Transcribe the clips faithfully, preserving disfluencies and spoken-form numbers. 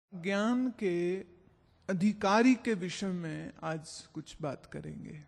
ज्ञान के अधिकारी के विषय में आज कुछ बात करेंगे।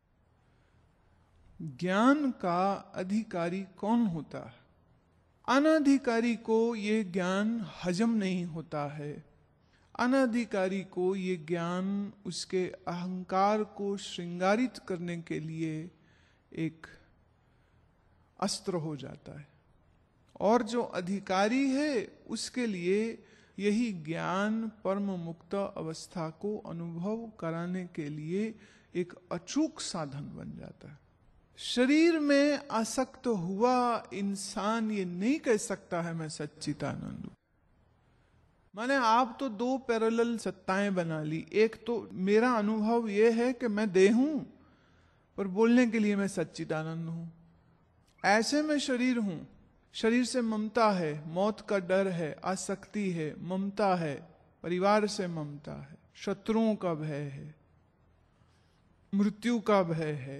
ज्ञान का अधिकारी कौन होता है? अनधिकारी को ये ज्ञान हजम नहीं होता है। अनधिकारी को ये ज्ञान उसके अहंकार को श्रृंगारित करने के लिए एक अस्त्र हो जाता है, और जो अधिकारी है उसके लिए यही ज्ञान परम मुक्त अवस्था को अनुभव कराने के लिए एक अचूक साधन बन जाता है। शरीर में आसक्त हुआ इंसान ये नहीं कह सकता है मैं सच्चिदानंद हूं। माने आप तो दो पैरेलल सत्ताएं बना ली। एक तो मेरा अनुभव ये है कि मैं देह हूं, पर बोलने के लिए मैं सच्चिदानंद हूं। ऐसे मैं शरीर हूं, शरीर से ममता है, मौत का डर है, आसक्ति है, ममता है, परिवार से ममता है, शत्रुओं का भय है, मृत्यु का भय है,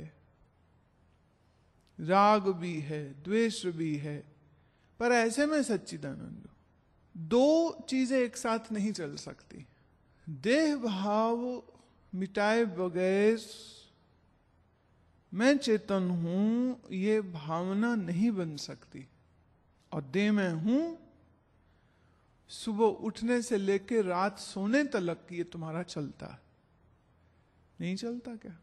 राग भी है, द्वेष भी है, पर ऐसे में सच्चिदानंद हूं। दो चीजें एक साथ नहीं चल सकती। देह भाव मिटाए बगैर मैं चेतन हूं ये भावना नहीं बन सकती। और देह में हूं, सुबह उठने से लेकर रात सोने तक ये तुम्हारा चलता है, नहीं चलता क्या?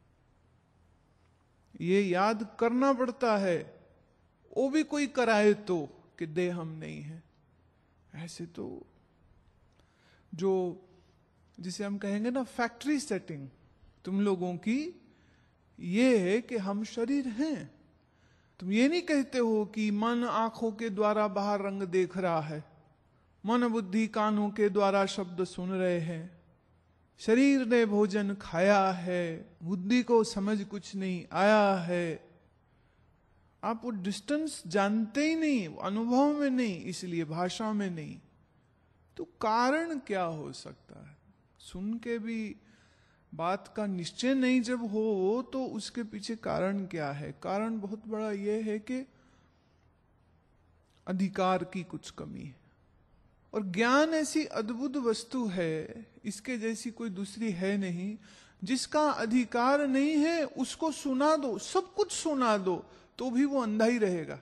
ये याद करना पड़ता है, वो भी कोई कराए तो कि देह हम नहीं है। ऐसे तो जो जिसे हम कहेंगे ना फैक्ट्री सेटिंग तुम लोगों की ये है कि हम शरीर हैं। तुम ये नहीं कहते हो कि मन आंखों के द्वारा बाहर रंग देख रहा है, मन बुद्धि कानों के द्वारा शब्द सुन रहे हैं, शरीर ने भोजन खाया है, बुद्धि को समझ कुछ नहीं आया है। आप वो डिस्टेंस जानते ही नहीं, अनुभव में नहीं, इसलिए भाषा में नहीं। तो कारण क्या हो सकता है? सुन के भी बात का निश्चय नहीं जब हो तो उसके पीछे कारण क्या है? कारण बहुत बड़ा यह है कि अधिकार की कुछ कमी है। और ज्ञान ऐसी अद्भुत वस्तु है, इसके जैसी कोई दूसरी है नहीं। जिसका अधिकार नहीं है उसको सुना दो, सब कुछ सुना दो, तो भी वो अंधा ही रहेगा।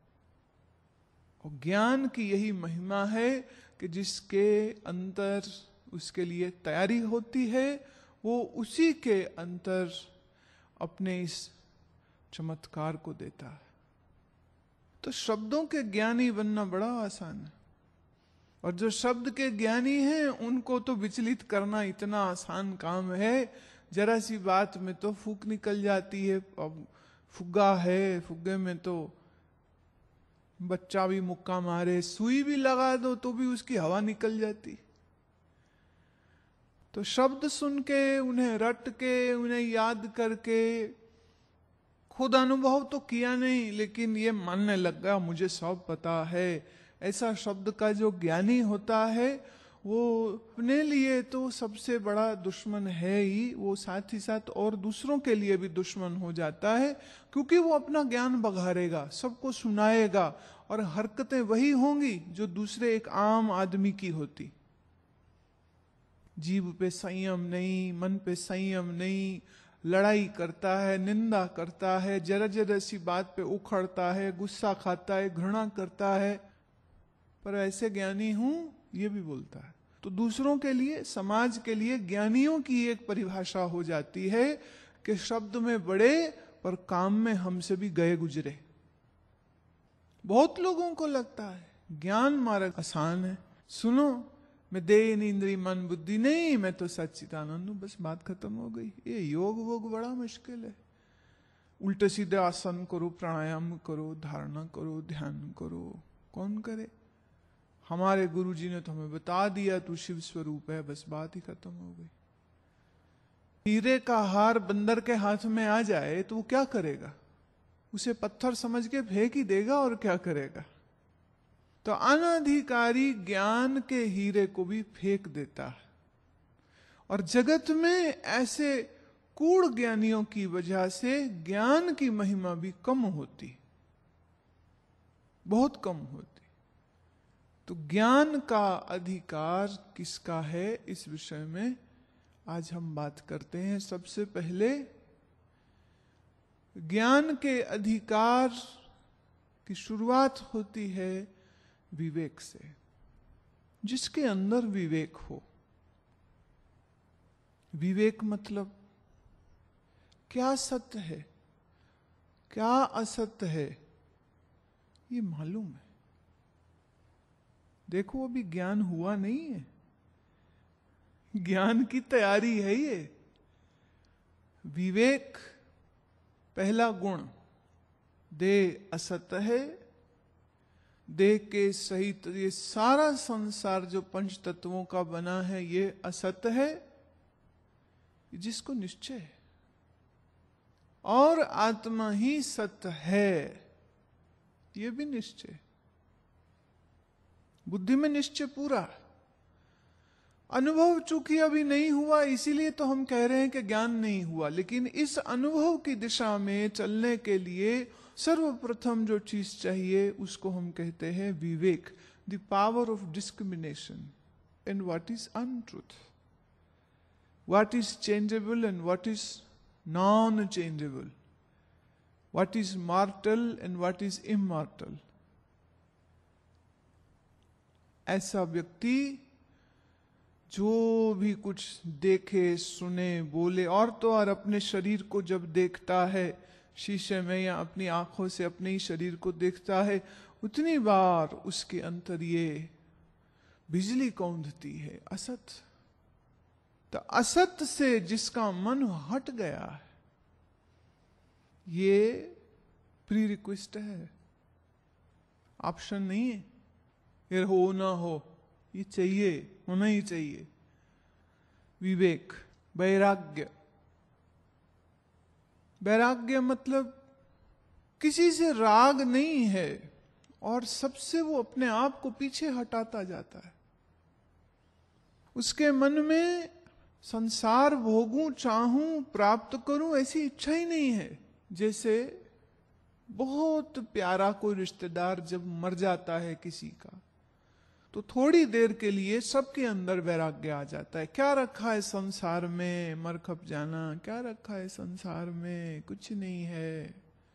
और ज्ञान की यही महिमा है कि जिसके अंतर उसके लिए तैयारी होती है वो उसी के अंतर अपने इस चमत्कार को देता है। तो शब्दों के ज्ञानी बनना बड़ा आसान है, और जो शब्द के ज्ञानी हैं उनको तो विचलित करना इतना आसान काम है। जरा सी बात में तो फूक निकल जाती है। अब फुग्गा है, फुग्गे में तो बच्चा भी मुक्का मारे, सुई भी लगा दो तो भी उसकी हवा निकल जाती। तो शब्द सुन के, उन्हें रट के, उन्हें याद करके, खुद अनुभव तो किया नहीं लेकिन ये मानने लग गया मुझे सब पता है, ऐसा शब्द का जो ज्ञानी होता है वो अपने लिए तो सबसे बड़ा दुश्मन है ही, वो साथ ही साथ और दूसरों के लिए भी दुश्मन हो जाता है, क्योंकि वो अपना ज्ञान बघारेगा, सबको सुनाएगा, और हरकतें वही होंगी जो दूसरे एक आम आदमी की होती। जीभ पे संयम नहीं, मन पे संयम नहीं, लड़ाई करता है, निंदा करता है, जरा जरा सी बात पे उखड़ता है, गुस्सा खाता है, घृणा करता है। पर ऐसे ज्ञानी हूं ये भी बोलता है। तो दूसरों के लिए, समाज के लिए ज्ञानियों की एक परिभाषा हो जाती है कि शब्द में बड़े पर काम में हमसे भी गए गुजरे। बहुत लोगों को लगता है ज्ञान मार्ग आसान है, सुनो मैं देह इंद्रिय मन बुद्धि नहीं, मैं तो सच्चिदानंद हूं, बस बात खत्म हो गई। ये योग वोग बड़ा मुश्किल है। उल्टे सीधे आसन करो, प्राणायाम करो, धारणा करो, ध्यान करो, कौन करे? हमारे गुरुजी ने तो हमें बता दिया तू शिव स्वरूप है, बस बात ही खत्म हो गई। हीरे का हार बंदर के हाथ में आ जाए तो वो क्या करेगा? उसे पत्थर समझ के फेंक ही देगा, और क्या करेगा? तो अनधिकारी ज्ञान के हीरे को भी फेंक देता है। और जगत में ऐसे कूढ़ ज्ञानियों की वजह से ज्ञान की महिमा भी कम होती, बहुत कम होती। तो ज्ञान का अधिकार किसका है, इस विषय में आज हम बात करते हैं। सबसे पहले ज्ञान के अधिकार की शुरुआत होती है विवेक से। जिसके अंदर विवेक हो, विवेक मतलब क्या सत्य है, क्या असत्य है, ये मालूम है। देखो अभी ज्ञान हुआ नहीं है, ज्ञान की तैयारी है ये। विवेक पहला गुण, देह असत्य है, देह के सहित ये सारा संसार जो पंच तत्वों का बना है ये असत्य है, जिसको निश्चय है। और आत्मा ही सत्य है, ये भी निश्चय। बुद्धि में निश्चय पूरा। अनुभव चूंकि अभी नहीं हुआ, इसीलिए तो हम कह रहे हैं कि ज्ञान नहीं हुआ। लेकिन इस अनुभव की दिशा में चलने के लिए सर्वप्रथम जो चीज चाहिए उसको हम कहते हैं विवेक, the power of discrimination in what is untruth, what is changeable and what is non changeable, what is mortal and what is immortal. ऐसा व्यक्ति जो भी कुछ देखे, सुने, बोले, और तो और अपने शरीर को जब देखता है शीशे में या अपनी आंखों से अपने ही शरीर को देखता है, उतनी बार उसके अंतर ये बिजली कौंधती है, असत। तो असत से जिसका मन हट गया है, ये प्री रिक्वेस्ट है, ऑप्शन नहीं है। ये हो ना हो, ये चाहिए, होना ही चाहिए। विवेक, वैराग्य। वैराग्य मतलब किसी से राग नहीं है और सबसे वो अपने आप को पीछे हटाता जाता है। उसके मन में संसार भोगूं, चाहूं, प्राप्त करूं, ऐसी इच्छा ही नहीं है। जैसे बहुत प्यारा कोई रिश्तेदार जब मर जाता है किसी का, तो थोड़ी देर के लिए सबके अंदर वैराग्य आ जाता है। क्या रखा है संसार में, मर खप जाना, क्या रखा है संसार में, कुछ नहीं है।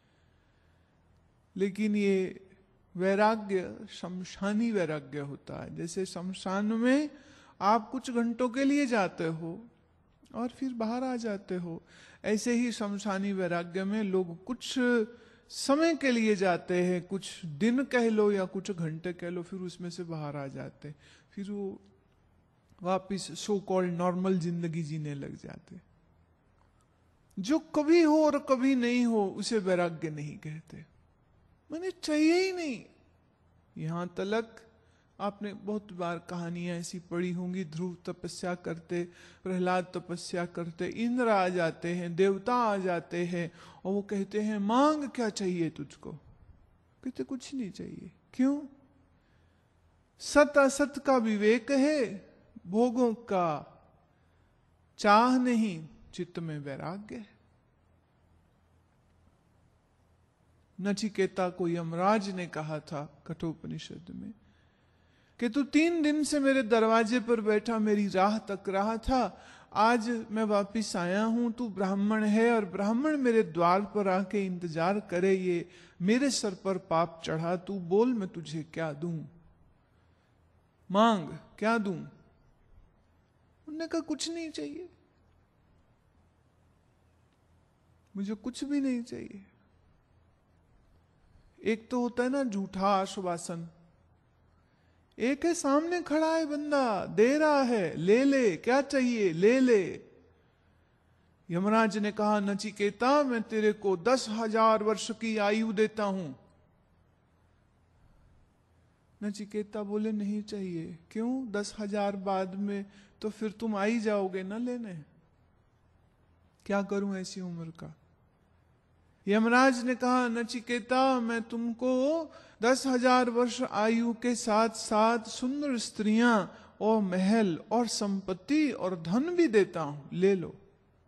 लेकिन ये वैराग्य शमशानी वैराग्य होता है। जैसे शमशान में आप कुछ घंटों के लिए जाते हो और फिर बाहर आ जाते हो, ऐसे ही शमशानी वैराग्य में लोग कुछ समय के लिए जाते हैं, कुछ दिन कह लो या कुछ घंटे कह लो, फिर उसमें से बाहर आ जाते, फिर वो वापिस सो कॉल्ड नॉर्मल जिंदगी जीने लग जाते। जो कभी हो और कभी नहीं हो उसे वैराग्य नहीं कहते, मैंने चाहिए ही नहीं। यहां तलक आपने बहुत बार कहानियां ऐसी पढ़ी होंगी, ध्रुव तपस्या करते, प्रहलाद तपस्या करते, इंद्र आ जाते हैं, देवता आ जाते हैं और वो कहते हैं मांग क्या चाहिए तुझको, कहते कुछ नहीं चाहिए। क्यों? सत असत का विवेक है, भोगों का चाह नहीं, चित्त में वैराग्य है। नचिकेता को यमराज ने कहा था कठोपनिषद में कि तू तीन दिन से मेरे दरवाजे पर बैठा मेरी राह तक रहा था, आज मैं वापिस आया हूं, तू ब्राह्मण है और ब्राह्मण मेरे द्वार पर आके इंतजार करे, ये मेरे सर पर पाप चढ़ा, तू बोल मैं तुझे क्या दूं, मांग क्या दूं। उन्होंने कहा कुछ नहीं चाहिए, मुझे कुछ भी नहीं चाहिए। एक तो होता है ना झूठा आश्वासन, एक है सामने खड़ा है बंदा, दे रहा है, ले ले, क्या चाहिए ले ले। यमराज ने कहा नचिकेता मैं तेरे को दस हजार वर्ष की आयु देता हूं। नचिकेता बोले नहीं चाहिए। क्यों? दस हजार बाद में तो फिर तुम आ ही जाओगे ना लेने, क्या करूं ऐसी उम्र का। यमराज ने कहा नचिकेता मैं तुमको दस हजार वर्ष आयु के साथ साथ सुंदर स्त्रियां और महल और संपत्ति और धन भी देता हूं, ले लो।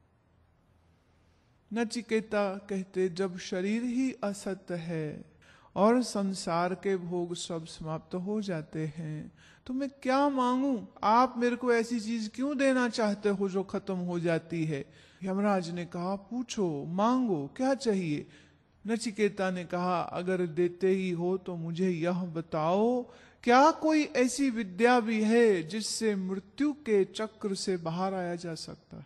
नचिकेता कहते जब शरीर ही असत्य है और संसार के भोग सब समाप्त हो जाते हैं। तो मैं क्या मांगू? आप मेरे को ऐसी चीज क्यों देना चाहते हो जो खत्म हो जाती है? यमराज ने कहा, पूछो, मांगो, क्या चाहिए? नचिकेता ने कहा, अगर देते ही हो तो मुझे यह बताओ, क्या कोई ऐसी विद्या भी है जिससे मृत्यु के चक्र से बाहर आया जा सकता है?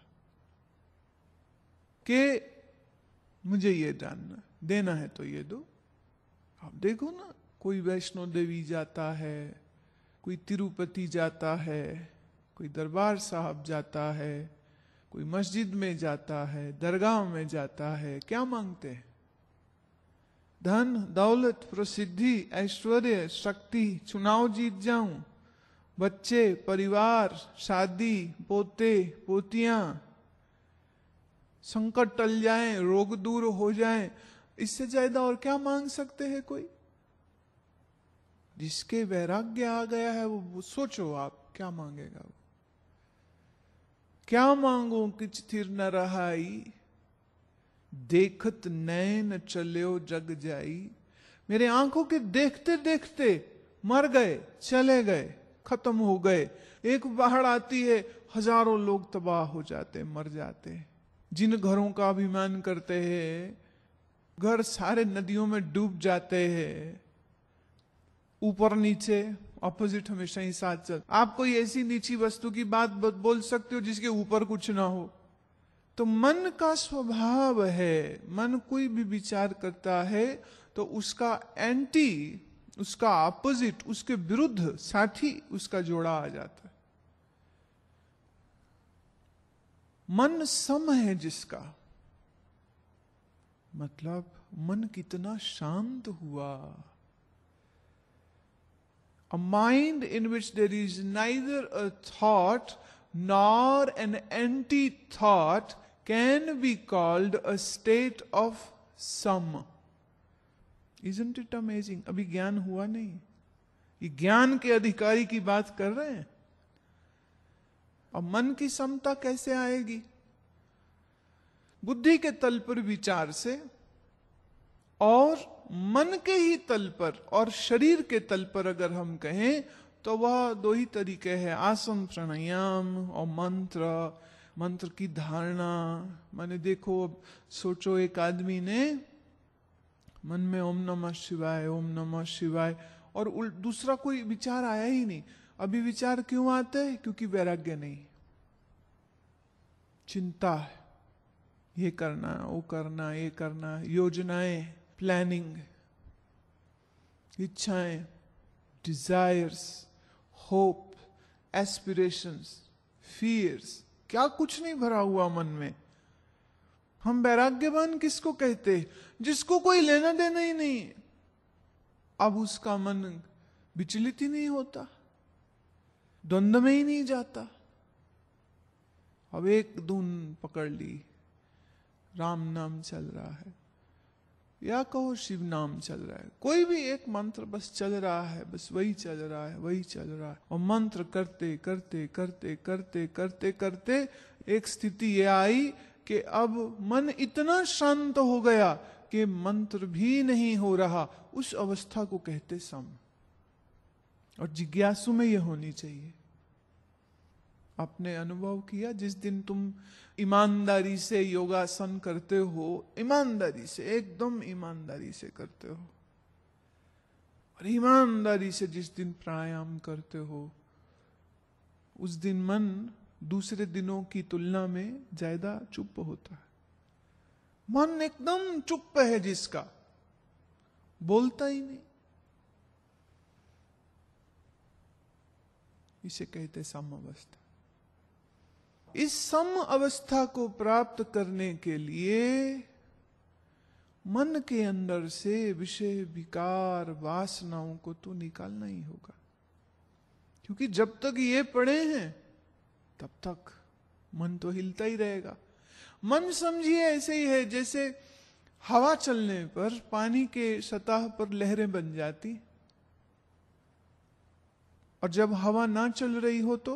कि मुझे ये जानना, देना है तो ये दो। आप देखो ना, कोई वैष्णो देवी जाता है, कोई तिरुपति जाता है, कोई दरबार साहब जाता है, कोई मस्जिद में जाता है, दरगाह में जाता है, क्या मांगते हैं? धन, दौलत, प्रसिद्धि, ऐश्वर्य, शक्ति, चुनाव जीत जाऊं, बच्चे, परिवार, शादी, पोते, पोतियां, संकट टल जाएं, रोग दूर हो जाएं, इससे ज्यादा और क्या मांग सकते हैं कोई? जिसके वैराग्य आ गया है वो, वो सोचो आप क्या मांगेगा वो। क्या मांगो किछ थिर न रहाई, देखत नैन चल्यो जग जाई। मेरे आंखों के देखते देखते मर गए, चले गए, खत्म हो गए। एक बाढ़ आती है, हजारों लोग तबाह हो जाते, मर जाते। जिन घरों का अभिमान करते हैं, घर सारे नदियों में डूब जाते हैं। ऊपर नीचे ऑपोजिट हमेशा ही साथ चल। आप कोई ऐसी नीची वस्तु की बात बोल सकते हो जिसके ऊपर कुछ ना हो? तो मन का स्वभाव है, मन कोई भी विचार करता है तो उसका एंटी, उसका ऑपोजिट, उसके विरुद्ध साथी उसका जोड़ा आ जाता है। मन सम है जिसका, मतलब मन कितना शांत हुआ। A mind in which there is neither a thought nor an anti-thought can be called a state of sum. Isn't it amazing? अभी ज्ञान हुआ नहीं, ये ज्ञान के अधिकारी की बात कर रहे हैं। अब मन की समता कैसे आएगी? बुद्धि के तल पर विचार से, और मन के ही तल पर और शरीर के तल पर अगर हम कहें तो वह दो ही तरीके हैं, आसन प्राणायाम और मंत्र, मंत्र की धारणा। माने देखो, अब सोचो एक आदमी ने मन में ओम नमः शिवाय, ओम नमः शिवाय, और दूसरा कोई विचार आया ही नहीं। अभी विचार क्यों आते हैं? क्योंकि वैराग्य नहीं, चिंता है, ये करना, वो करना, ये करना, योजनाएं, प्लानिंग, इच्छाएं, डिजायर्स, होप, एस्पिरेशंस, फियर्स, क्या कुछ नहीं भरा हुआ मन में। हम वैराग्यवान किसको कहते हैं? जिसको कोई लेना देना ही नहीं, अब उसका मन विचलित ही नहीं होता, द्वंद्व में ही नहीं जाता। अब एक धुन पकड़ ली, राम नाम चल रहा है, या कहो शिव नाम चल रहा है, कोई भी एक मंत्र बस चल रहा है, बस वही चल रहा है, वही चल रहा है। और मंत्र करते करते करते करते करते करते एक स्थिति ये आई कि अब मन इतना शांत हो गया कि मंत्र भी नहीं हो रहा। उस अवस्था को कहते सम। और जिज्ञासु में यह होनी चाहिए। आपने अनुभव किया, जिस दिन तुम ईमानदारी से योगासन करते हो, ईमानदारी से, एकदम ईमानदारी से करते हो, और ईमानदारी से जिस दिन प्राणायाम करते हो, उस दिन मन दूसरे दिनों की तुलना में ज्यादा चुप होता है। मन एकदम चुप है जिसका, बोलता ही नहीं, इसे कहते सम अवस्था। इस सम अवस्था को प्राप्त करने के लिए मन के अंदर से विषय, विकार, वासनाओं को तो निकालना ही होगा। क्योंकि जब तक ये पड़े हैं तब तक मन तो हिलता ही रहेगा। मन समझिए ऐसे ही है जैसे हवा चलने पर पानी के सतह पर लहरें बन जाती, और जब हवा ना चल रही हो तो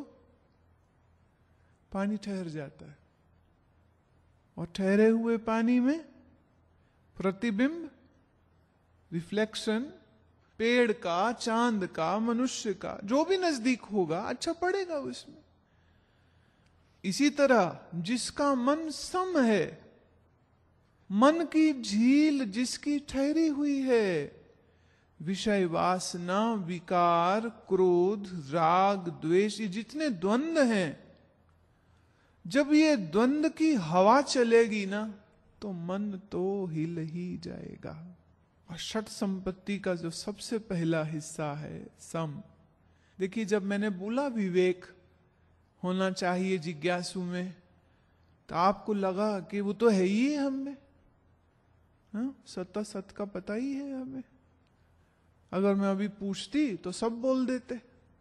पानी ठहर जाता है, और ठहरे हुए पानी में प्रतिबिंब रिफ्लेक्शन पेड़ का, चांद का, मनुष्य का, जो भी नजदीक होगा अच्छा पड़ेगा उसमें। इसी तरह जिसका मन सम है, मन की झील जिसकी ठहरी हुई है, विषय वासना, विकार, क्रोध, राग, द्वेष, ये जितने द्वंद्व हैं, जब ये द्वंद्व की हवा चलेगी ना तो मन तो हिल ही जाएगा। और षट संपत्ति का जो सबसे पहला हिस्सा है सम। देखिए, जब मैंने बोला विवेक होना चाहिए जिज्ञासु में, तो आपको लगा कि वो तो है ही है हम में, हाँ? सत्ता सत का पता ही है हमें। अगर मैं अभी पूछती तो सब बोल देते।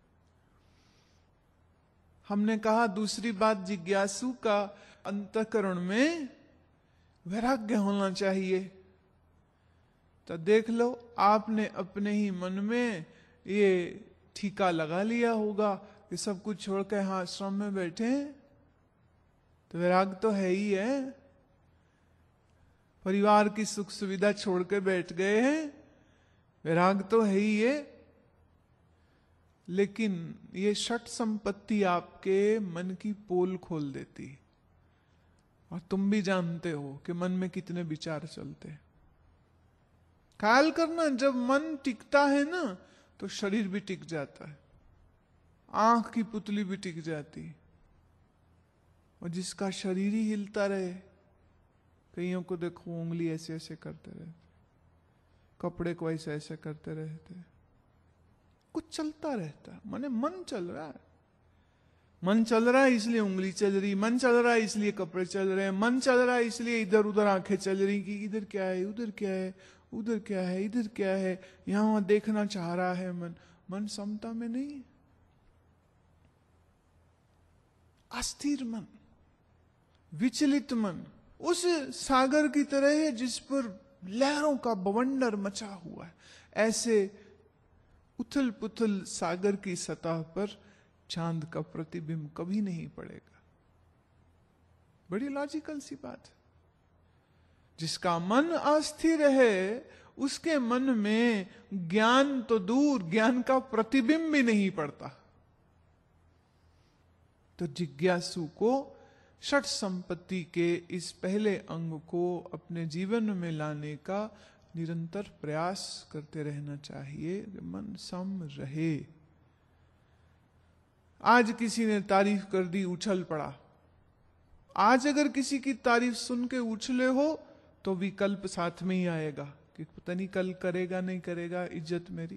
हमने कहा दूसरी बात, जिज्ञासु का अंतःकरण में वैराग्य होना चाहिए। तो देख लो, आपने अपने ही मन में ये ठीका लगा लिया होगा कि सब कुछ छोड़ के यहाँ आश्रम में बैठे हैं, तो वैराग तो है ही है। परिवार की सुख सुविधा छोड़ के बैठ गए हैं, वैराग तो है ही है। लेकिन ये षट संपत्ति आपके मन की पोल खोल देती है। और तुम भी जानते हो कि मन में कितने विचार चलते हैं। ख्याल करना, जब मन टिकता है ना तो शरीर भी टिक जाता है, आंख की पुतली भी टिक जाती है। और जिसका शरीर ही हिलता रहे, कईयों को देखो उंगली ऐसे ऐसे करते रहते, कपड़े को ऐसे ऐसे करते रहते, कुछ चलता रहता, माने मन चल रहा है। मन चल रहा है इसलिए उंगली चल रही, मन चल रहा है इसलिए कपड़े चल रहे हैं, मन चल रहा है इसलिए इधर उधर आंखें चल रही कि इधर क्या है, उधर क्या है, उधर क्या है, इधर क्या है, यहां वहां देखना चाह रहा है मन। मन समता में नहीं है। अस्थिर मन, विचलित मन उस सागर की तरह है जिस पर लहरों का बवंडर मचा हुआ है। ऐसे उथल पुथल सागर की सतह पर चांद का प्रतिबिंब कभी नहीं पड़ेगा। बड़ी लॉजिकल सी बात है। जिसका मन अस्थिर है उसके मन में ज्ञान तो दूर, ज्ञान का प्रतिबिंब भी नहीं पड़ता। तो जिज्ञासु को षट संपत्ति के इस पहले अंग को अपने जीवन में लाने का निरंतर प्रयास करते रहना चाहिए, मन सम रहे। आज किसी ने तारीफ कर दी, उछल पड़ा। आज अगर किसी की तारीफ सुन के उछले हो तो विकल्प साथ में ही आएगा कि पता नहीं कल करेगा नहीं करेगा इज्जत मेरी।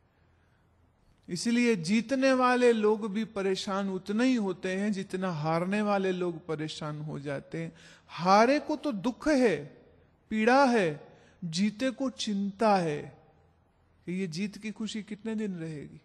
इसलिए जीतने वाले लोग भी परेशान उतना ही होते हैं जितना हारने वाले लोग परेशान हो जाते हैं। हारे को तो दुख है, पीड़ा है, जीते को चिंता है कि ये जीत की खुशी कितने दिन रहेगी।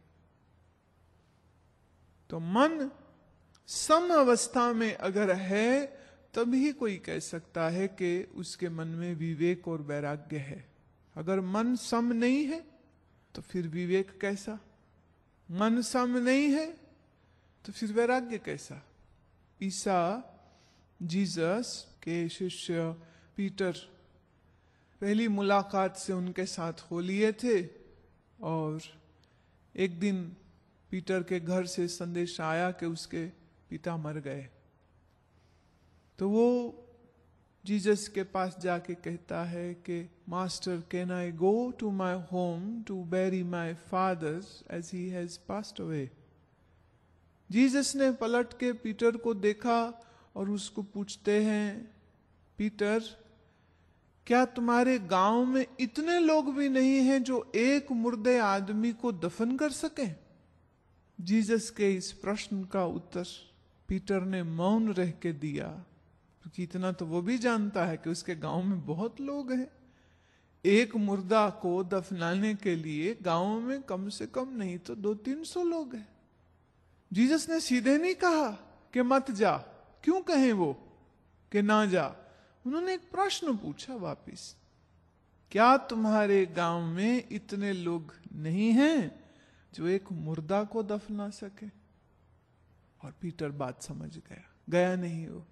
तो मन सम अवस्था में अगर है तभी कोई कह सकता है कि उसके मन में विवेक और वैराग्य है। अगर मन सम नहीं है तो फिर विवेक कैसा? मन सम नहीं है तो फिर वैराग्य कैसा? ईसा जीसस के शिष्य पीटर पहली मुलाकात से उनके साथ हो लिए थे और एक दिन पीटर के घर से संदेश आया कि उसके पिता मर गए। तो वो जीसस के पास जाके कहता है कि master, can I go to my home to bury my father as he has passed away. Jesus ने पलट के पीटर को देखा और उसको पूछते हैं, पीटर, क्या तुम्हारे गांव में इतने लोग भी नहीं हैं जो एक मुर्दे आदमी को दफन कर सकें? जीसस के इस प्रश्न का उत्तर पीटर ने मौन रह के दिया, क्योंकि इतना तो वो भी जानता है कि उसके गांव में बहुत लोग हैं। एक मुर्दा को दफनाने के लिए गांव में कम से कम नहीं तो दो तीन सौ लोग हैं। जीसस ने सीधे नहीं कहा कि मत जा। क्यों कहें वो कि ना जा? उन्होंने एक प्रश्न पूछा वापिस, क्या तुम्हारे गांव में इतने लोग नहीं हैं जो एक मुर्दा को दफना सके? और पीटर बात समझ गया। गया नहीं वो।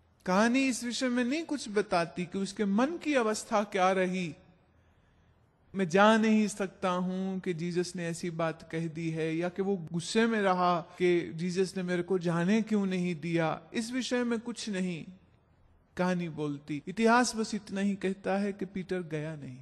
कहानी इस विषय में नहीं कुछ बताती कि उसके मन की अवस्था क्या रही। मैं जा नहीं सकता हूं कि जीसस ने ऐसी बात कह दी है, या कि वो गुस्से में रहा कि जीसस ने मेरे को जाने क्यों नहीं दिया। इस विषय में कुछ नहीं कहानी बोलती। इतिहास बस इतना ही कहता है कि पीटर गया नहीं।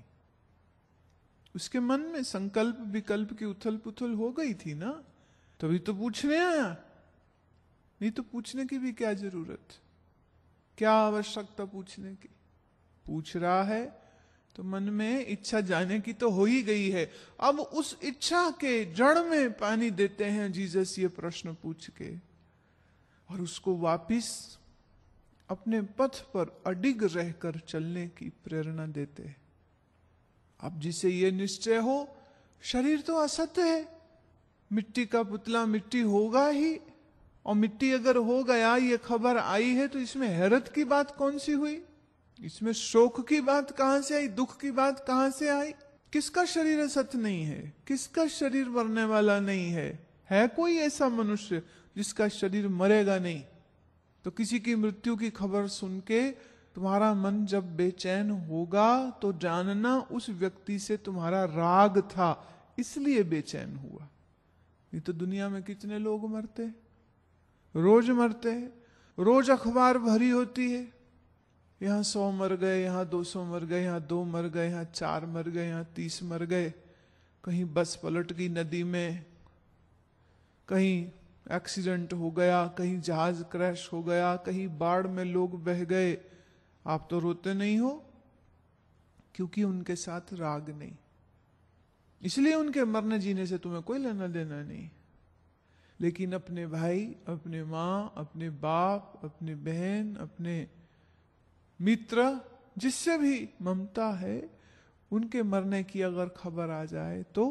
उसके मन में संकल्प विकल्प की उथल पुथल हो गई थी ना, तभी तो पूछने आया। नहीं तो पूछने की भी क्या जरूरत, क्या आवश्यकता पूछने की। पूछ रहा है तो मन में इच्छा जाने की तो हो ही गई है। अब उस इच्छा के जड़ में पानी देते हैं जीसस ये प्रश्न पूछ के, और उसको वापिस अपने पथ पर अडिग रहकर चलने की प्रेरणा देते हैं। अब जिसे ये निश्चय हो, शरीर तो असत्य है, मिट्टी का पुतला मिट्टी होगा ही, और मिट्टी अगर हो गया ये खबर आई है तो इसमें हैरत की बात कौन सी हुई, इसमें शोक की बात कहां से आई, दुख की बात कहां से आई। किसका शरीर सत्य नहीं है, किसका शरीर मरने वाला नहीं है। है कोई ऐसा मनुष्य जिसका शरीर मरेगा नहीं? तो किसी की मृत्यु की खबर सुन के तुम्हारा मन जब बेचैन होगा तो जानना उस व्यक्ति से तुम्हारा राग था, इसलिए बेचैन हुआ। नहीं तो दुनिया में कितने लोग मरते हैं, रोज मरते हैं, रोज अखबार भरी होती है, यहां सौ मर गए, यहां दो सौ मर गए, यहां दो मर गए, यहां चार मर गए, यहां तीस मर गए, कहीं बस पलट गई नदी में, कहीं एक्सीडेंट हो गया, कहीं जहाज क्रैश हो गया, कहीं बाढ़ में लोग बह गए। आप तो रोते नहीं हो, क्योंकि उनके साथ राग नहीं, इसलिए उनके मरने जीने से तुम्हें कोई लेना देना नहीं। लेकिन अपने भाई, अपने माँ, अपने बाप, अपने बहन, अपने मित्र, जिससे भी ममता है, उनके मरने की अगर खबर आ जाए तो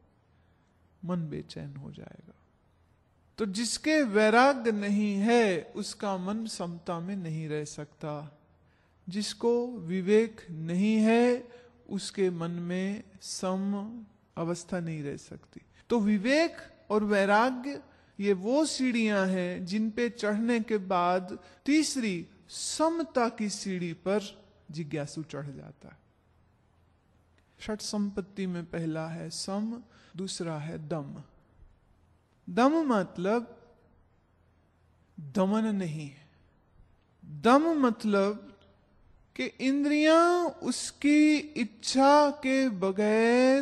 मन बेचैन हो जाएगा। तो जिसके वैराग्य नहीं है उसका मन समता में नहीं रह सकता। जिसको विवेक नहीं है उसके मन में सम अवस्था नहीं रह सकती। तो विवेक और वैराग्य ये वो सीढ़ियां हैं जिन पे चढ़ने के बाद तीसरी समता की सीढ़ी पर जिज्ञासु चढ़ जाता है। षट संपत्ति में पहला है सम, दूसरा है दम। दम मतलब दमन नहीं, दम मतलब कि इंद्रियां उसकी इच्छा के बगैर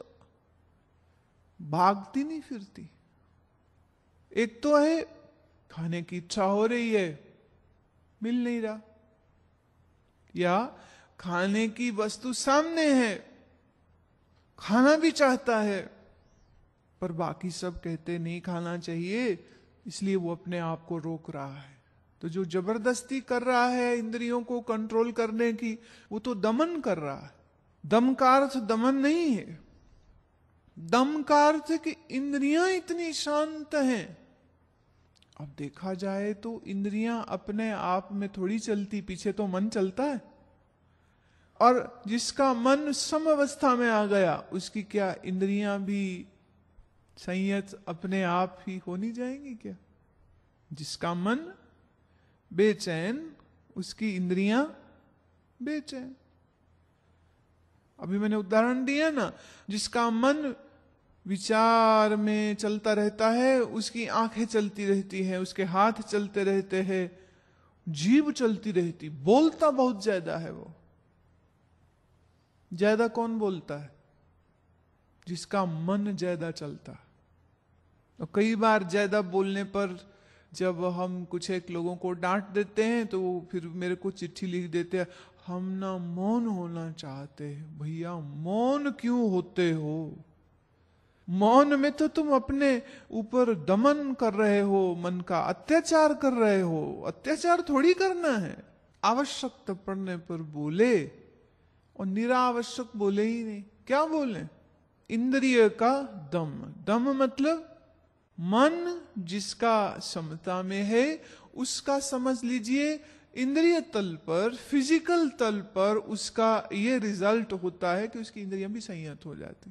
भागती नहीं फिरती। एक तो है खाने की इच्छा हो रही है, मिल नहीं रहा, या खाने की वस्तु सामने है, खाना भी चाहता है, पर बाकी सब कहते नहीं खाना चाहिए, इसलिए वो अपने आप को रोक रहा है। तो जो जबरदस्ती कर रहा है इंद्रियों को कंट्रोल करने की, वो तो दमन कर रहा है। दम का अर्थ दमन नहीं है, दम का अर्थ है कि इंद्रियां इतनी शांत हैं। अब देखा जाए तो इंद्रियां अपने आप में थोड़ी चलती, पीछे तो मन चलता है। और जिसका मन सम अवस्था में आ गया, उसकी क्या इंद्रियां भी संयत अपने आप ही हो नहीं जाएंगी क्या? जिसका मन बेचैन, उसकी इंद्रियां बेचैन। अभी मैंने उदाहरण दिया ना, जिसका मन विचार में चलता रहता है, उसकी आंखें चलती रहती हैं, उसके हाथ चलते रहते हैं, जीभ चलती रहती, बोलता बहुत ज्यादा है। वो ज्यादा कौन बोलता है? जिसका मन ज्यादा चलता। और कई बार ज्यादा बोलने पर जब हम कुछ एक लोगों को डांट देते हैं तो फिर मेरे को चिट्ठी लिख देते हैं, हम ना मौन होना चाहते। भैया मौन क्यों होते हो? मौन में तो तुम अपने ऊपर दमन कर रहे हो, मन का अत्याचार कर रहे हो। अत्याचार थोड़ी करना है, आवश्यकता पड़ने पर बोले, और निरावश्यक बोले ही नहीं। क्या बोले? इंद्रिय का दम। दम मतलब मन जिसका समता में है, उसका समझ लीजिए इंद्रिय तल पर, फिजिकल तल पर उसका ये रिजल्ट होता है कि उसकी इंद्रियां भी संयत हो जाती।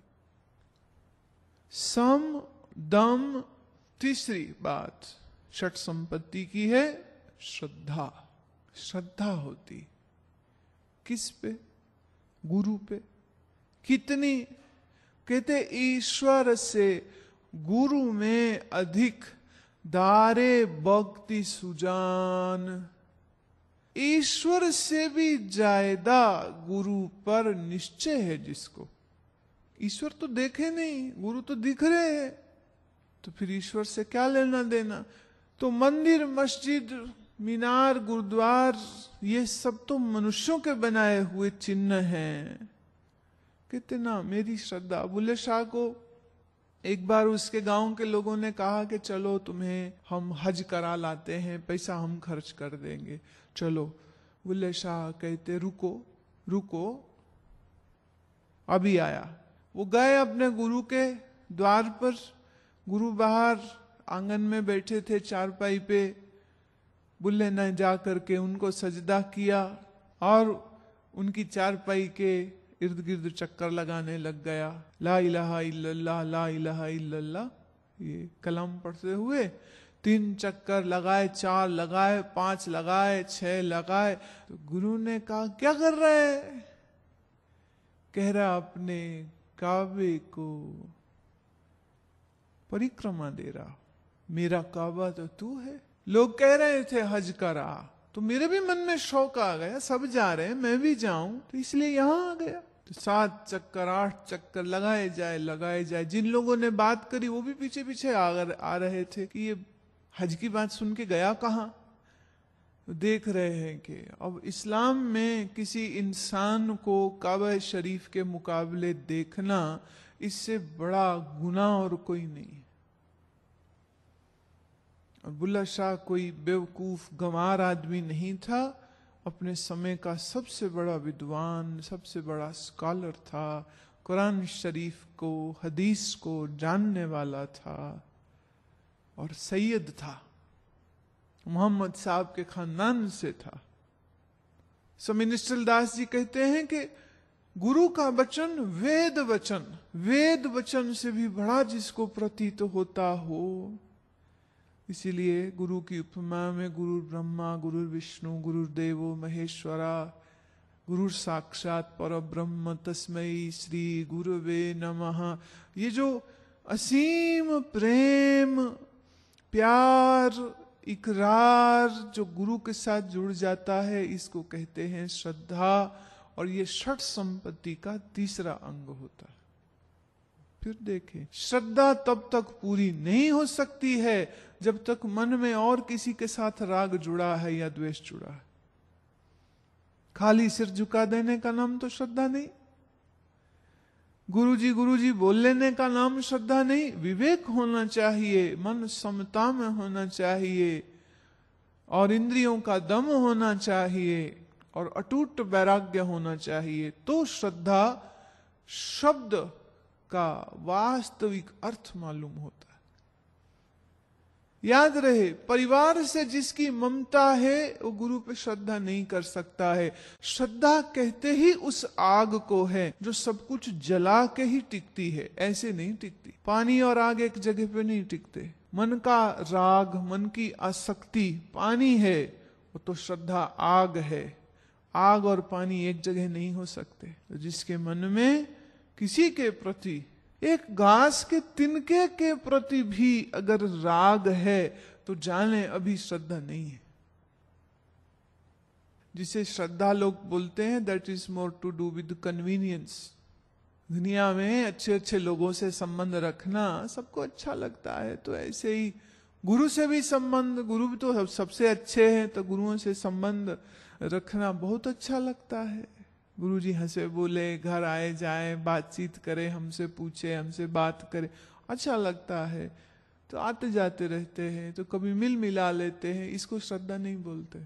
सम दम। तीसरी बात षट संपत्ति की है श्रद्धा। श्रद्धा होती किस पे? गुरु पे। कितनी, कहते ईश्वर से गुरु में अधिक दारे भक्ति सुजान। ईश्वर से भी ज्यादा गुरु पर निश्चय है जिसको। ईश्वर तो देखे नहीं, गुरु तो दिख रहे हैं, तो फिर ईश्वर से क्या लेना देना। तो मंदिर, मस्जिद, मीनार, गुरुद्वार, ये सब तो मनुष्यों के बनाए हुए चिन्ह हैं। कितना मेरी श्रद्धा। बुल्ले शाह को एक बार उसके गांव के लोगों ने कहा कि चलो तुम्हें हम हज करा लाते हैं, पैसा हम खर्च कर देंगे, चलो। बुल्ले शाह कहते रुको रुको, अभी आया। वो गए अपने गुरु के द्वार पर। गुरु बाहर आंगन में बैठे थे चारपाई पे। बुल्ले ने जा करके उनको सजदा किया और उनकी चारपाई के इर्द गिर्द चक्कर लगाने लग गया। ला इलाहा इल्लल्लाह, ला इलाहा इल्लल्लाह, ये कलम पढ़ते हुए तीन चक्कर लगाए, चार लगाए, पांच लगाए, छह लगाए। तो गुरु ने कहा क्या कर रहे हैं? कह रहा अपने काबे को परिक्रमा दे रहा। मेरा काबा तो तू है। लोग कह रहे थे हज करा, तो मेरे भी मन में शौक आ गया, सब जा रहे हैं मैं भी जाऊं, तो इसलिए यहां आ गया। तो सात चक्कर, आठ चक्कर लगाए जाए लगाए जाए। जिन लोगों ने बात करी वो भी पीछे पीछे आ, आ रहे थे कि ये हज की बात सुन के गया कहां। तो देख रहे हैं कि अब इस्लाम में किसी इंसान को काबा शरीफ के मुकाबले देखना, इससे बड़ा गुनाह और कोई नहीं। और बुल्ला शाह कोई बेवकूफ गंवार आदमी नहीं था, अपने समय का सबसे बड़ा विद्वान, सबसे बड़ा स्कॉलर था, कुरान शरीफ को, हदीस को जानने वाला था और सैयद था, मोहम्मद साहब के खानदान से था। स्वामी निश्चल दास जी कहते हैं कि गुरु का वचन वेद वचन, वेद वचन से भी बड़ा जिसको प्रतीत होता हो। इसीलिए गुरु की उपमा में गुरु ब्रह्मा, गुरु विष्णु, गुरु देवो महेश्वरा, गुरु साक्षात पर ब्रह्म तस्मै श्री गुरुवे नमः। ये जो असीम प्रेम, प्यार, इकरार जो गुरु के साथ जुड़ जाता है, इसको कहते हैं श्रद्धा। और ये षट संपत्ति का तीसरा अंग होता है। फिर देखें, श्रद्धा तब तक पूरी नहीं हो सकती है जब तक मन में और किसी के साथ राग जुड़ा है या द्वेष जुड़ा है। खाली सिर झुका देने का नाम तो श्रद्धा नहीं। गुरुजी गुरुजी बोल लेने का नाम श्रद्धा नहीं। विवेक होना चाहिए, मन समता में होना चाहिए और इंद्रियों का दम होना चाहिए और अटूट वैराग्य होना चाहिए, तो श्रद्धा शब्द का वास्तविक अर्थ मालूम होता है। याद रहे, परिवार से जिसकी ममता है वो गुरु पे श्रद्धा नहीं कर सकता है। श्रद्धा कहते ही उस आग को है जो सब कुछ जला के ही टिकती है, ऐसे नहीं टिकती। पानी और आग एक जगह पे नहीं टिकते। मन का राग, मन की आसक्ति पानी है, वो तो श्रद्धा आग है। आग और पानी एक जगह नहीं हो सकते। तो जिसके मन में किसी के प्रति, एक घास के तिनके के प्रति भी अगर राग है, तो जाने अभी श्रद्धा नहीं है। जिसे श्रद्धा लोग बोलते हैं, that is more to do with convenience. दुनिया में अच्छे अच्छे लोगों से संबंध रखना सबको अच्छा लगता है, तो ऐसे ही गुरु से भी संबंध, गुरु भी तो सबसे अच्छे हैं, तो गुरुओं से संबंध रखना बहुत अच्छा लगता है। गुरुजी हंसे बोले, घर आए जाए, बातचीत करे, हमसे पूछे, हमसे बात करे, अच्छा लगता है। तो आते जाते रहते हैं, तो कभी मिल मिला लेते हैं, इसको श्रद्धा नहीं बोलते।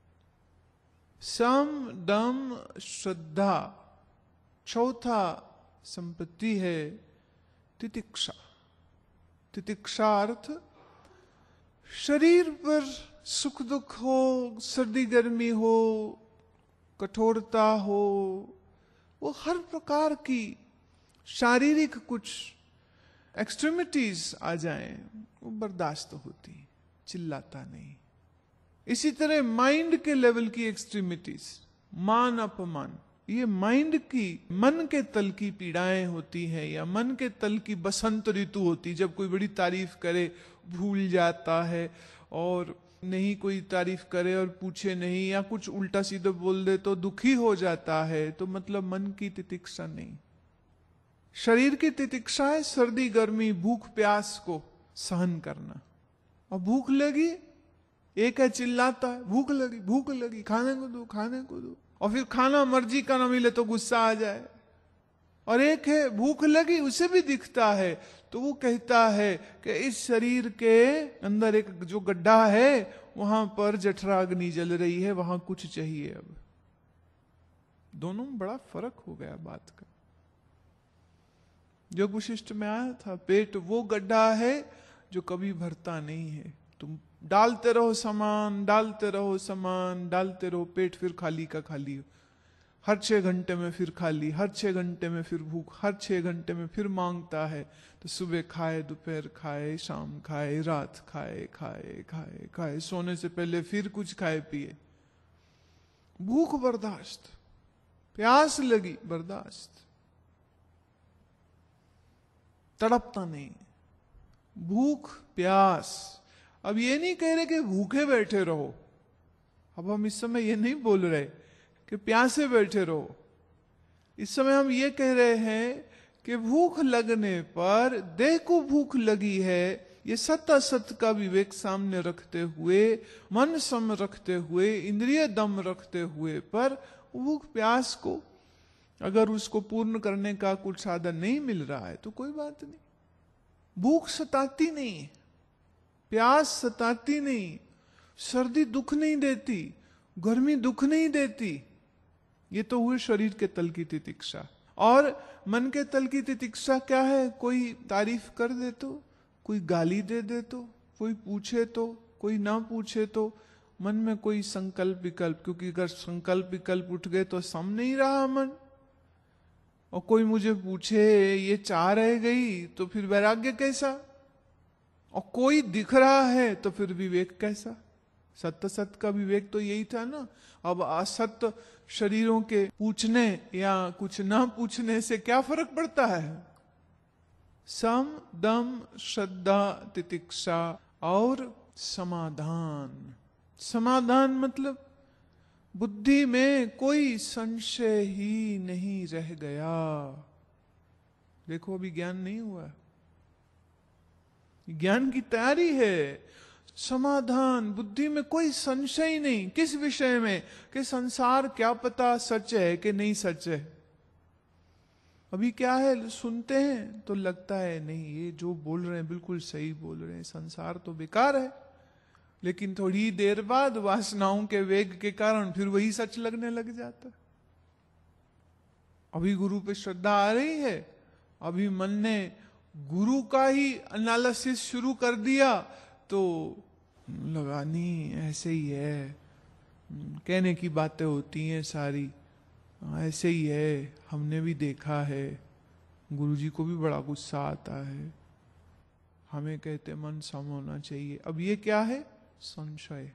सम दम श्रद्धा। चौथा संपत्ति है तितिक्षा। तितिक्षा अर्थ शरीर पर सुख दुख हो, सर्दी गर्मी हो, कठोरता हो, वो हर प्रकार की शारीरिक कुछ एक्सट्रीमिटीज आ जाएं, वो बर्दाश्त होती, चिल्लाता नहीं। इसी तरह माइंड के लेवल की एक्सट्रीमिटीज, मान अपमान, ये माइंड की, मन के तल की पीड़ाएं होती हैं, या मन के तल की बसंत ऋतु होती, जब कोई बड़ी तारीफ करे भूल जाता है, और नहीं कोई तारीफ करे और पूछे नहीं, या कुछ उल्टा सीधा बोल दे तो दुखी हो जाता है। तो मतलब मन की तितिक्षा नहीं। शरीर की तितिक्षा है सर्दी गर्मी भूख प्यास को सहन करना। और भूख लगी, एक है चिल्लाता है भूख लगी भूख लगी, खाने को दो खाने को दो, और फिर खाना मर्जी का ना मिले तो गुस्सा आ जाए। और एक है भूख लगी, उसे भी दिखता है, तो वो कहता है कि इस शरीर के अंदर एक जो गड्ढा है वहां पर जठराग्नि जल रही है, वहां कुछ चाहिए। अब दोनों में बड़ा फर्क हो गया बात का। योग वशिष्ठ में आया था, पेट वो गड्ढा है जो कभी भरता नहीं है। तुम डालते रहो सामान, डालते रहो सामान, डालते रहो, पेट फिर खाली का खाली। हर छह घंटे में फिर खाली, हर छह घंटे में फिर भूख, हर छह घंटे में फिर मांगता है। तो सुबह खाए, दोपहर खाए, शाम खाए, रात खाए, खाए खाए खाए, सोने से पहले फिर कुछ खाए पिए। भूख बर्दाश्त, प्यास लगी बर्दाश्त, तड़पता नहीं। भूख प्यास। अब ये नहीं कह रहे कि भूखे बैठे रहो, अब हम इस समय ये नहीं बोल रहे कि प्यासे बैठे रहो। इस समय हम ये कह रहे हैं कि भूख लगने पर, देह को भूख लगी है, ये सत असत का विवेक सामने रखते हुए, मन सम रखते हुए, इंद्रिय दम रखते हुए, पर भूख प्यास को अगर उसको पूर्ण करने का कुछ साधन नहीं मिल रहा है तो कोई बात नहीं। भूख सताती नहीं, प्यास सताती नहीं, सर्दी दुख नहीं देती, गर्मी दुख नहीं देती। ये तो हुई शरीर के तल की तितिक्षा। और मन के तल की तितिक्षा क्या है? कोई तारीफ कर दे तो, कोई गाली दे दे तो, कोई पूछे तो, कोई ना पूछे तो, मन में कोई संकल्प विकल्प, क्योंकि अगर संकल्प विकल्प उठ गए तो सम नहीं रहा मन। और कोई मुझे पूछे ये चाह रह गई तो फिर वैराग्य कैसा? और कोई दिख रहा है तो फिर विवेक कैसा? सत्य सत्य का विवेक तो यही था ना। अब असत्य शरीरों के पूछने या कुछ ना पूछने से क्या फर्क पड़ता है? सम दम श्रद्धा तितिक्षा और समाधान। समाधान मतलब बुद्धि में कोई संशय ही नहीं रह गया। देखो अभी ज्ञान नहीं हुआ, ज्ञान की तैयारी है। समाधान, बुद्धि में कोई संशय नहीं। किस विषय में? कि संसार क्या पता सच है कि नहीं सच है। अभी क्या है, सुनते हैं तो लगता है नहीं ये जो बोल रहे हैं बिल्कुल सही बोल रहे हैं, संसार तो बेकार है। लेकिन थोड़ी देर बाद वासनाओं के वेग के कारण फिर वही सच लगने लग जाता। अभी गुरु पे श्रद्धा आ रही है, अभी मन ने गुरु का ही एनालिसिस शुरू कर दिया तो लगा नहीं ऐसे ही है, कहने की बातें होती हैं सारी, ऐसे ही है, हमने भी देखा है। गुरुजी को भी बड़ा गुस्सा आता है, हमें कहते मन सम होना चाहिए। अब ये क्या है? संशय।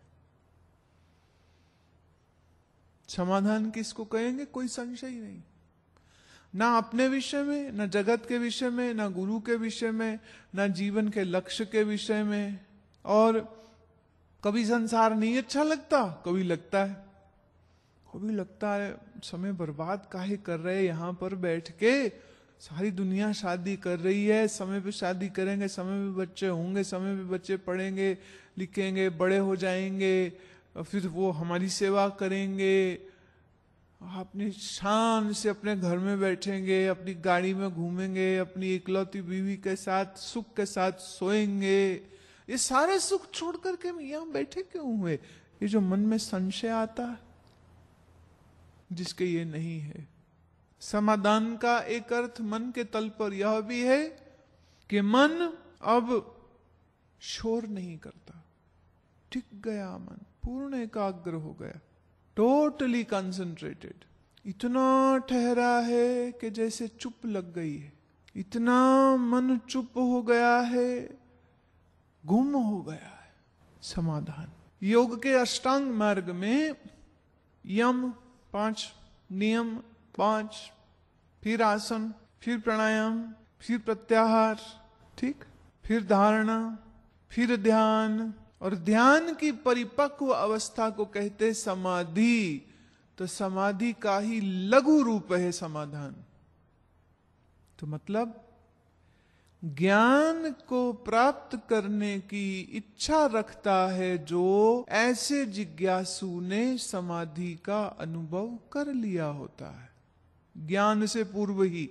समाधान किसको कहेंगे? कोई संशय नहीं, ना अपने विषय में, ना जगत के विषय में, ना गुरु के विषय में, ना जीवन के लक्ष्य के विषय में। और कभी संसार नहीं अच्छा लगता, कभी लगता है, कभी लगता है समय बर्बाद काहे कर रहे यहां पर बैठ के, सारी दुनिया शादी कर रही है, समय पे शादी करेंगे, समय पे बच्चे होंगे, समय पे बच्चे पढ़ेंगे लिखेंगे, बड़े हो जाएंगे, फिर वो हमारी सेवा करेंगे, अपनी शान से अपने घर में बैठेंगे, अपनी गाड़ी में घूमेंगे, अपनी इकलौती बीवी के साथ सुख के साथ सोएंगे। ये सारे सुख छोड़ करके हम यहां बैठे क्यों हुए? ये जो मन में संशय आता है जिसके ये नहीं है। समाधान का एक अर्थ मन के तल पर यह भी है कि मन अब शोर नहीं करता, टिक गया मन, पूर्ण एकाग्र हो गया, टोटली कंसंट्रेटेड। इतना ठहरा है कि जैसे चुप लग गई है, इतना मन चुप हो गया है, गुम हो गया है। समाधान। योग के अष्टांग मार्ग में यम, पांच नियम पांच, फिर आसन, फिर प्राणायाम, फिर प्रत्याहार, ठीक, फिर धारणा, फिर ध्यान, और ध्यान की परिपक्व अवस्था को कहते समाधि। तो समाधि का ही लघु रूप है समाधान। तो मतलब ज्ञान को प्राप्त करने की इच्छा रखता है जो ऐसे जिज्ञासु ने समाधि का अनुभव कर लिया होता है ज्ञान से पूर्व ही।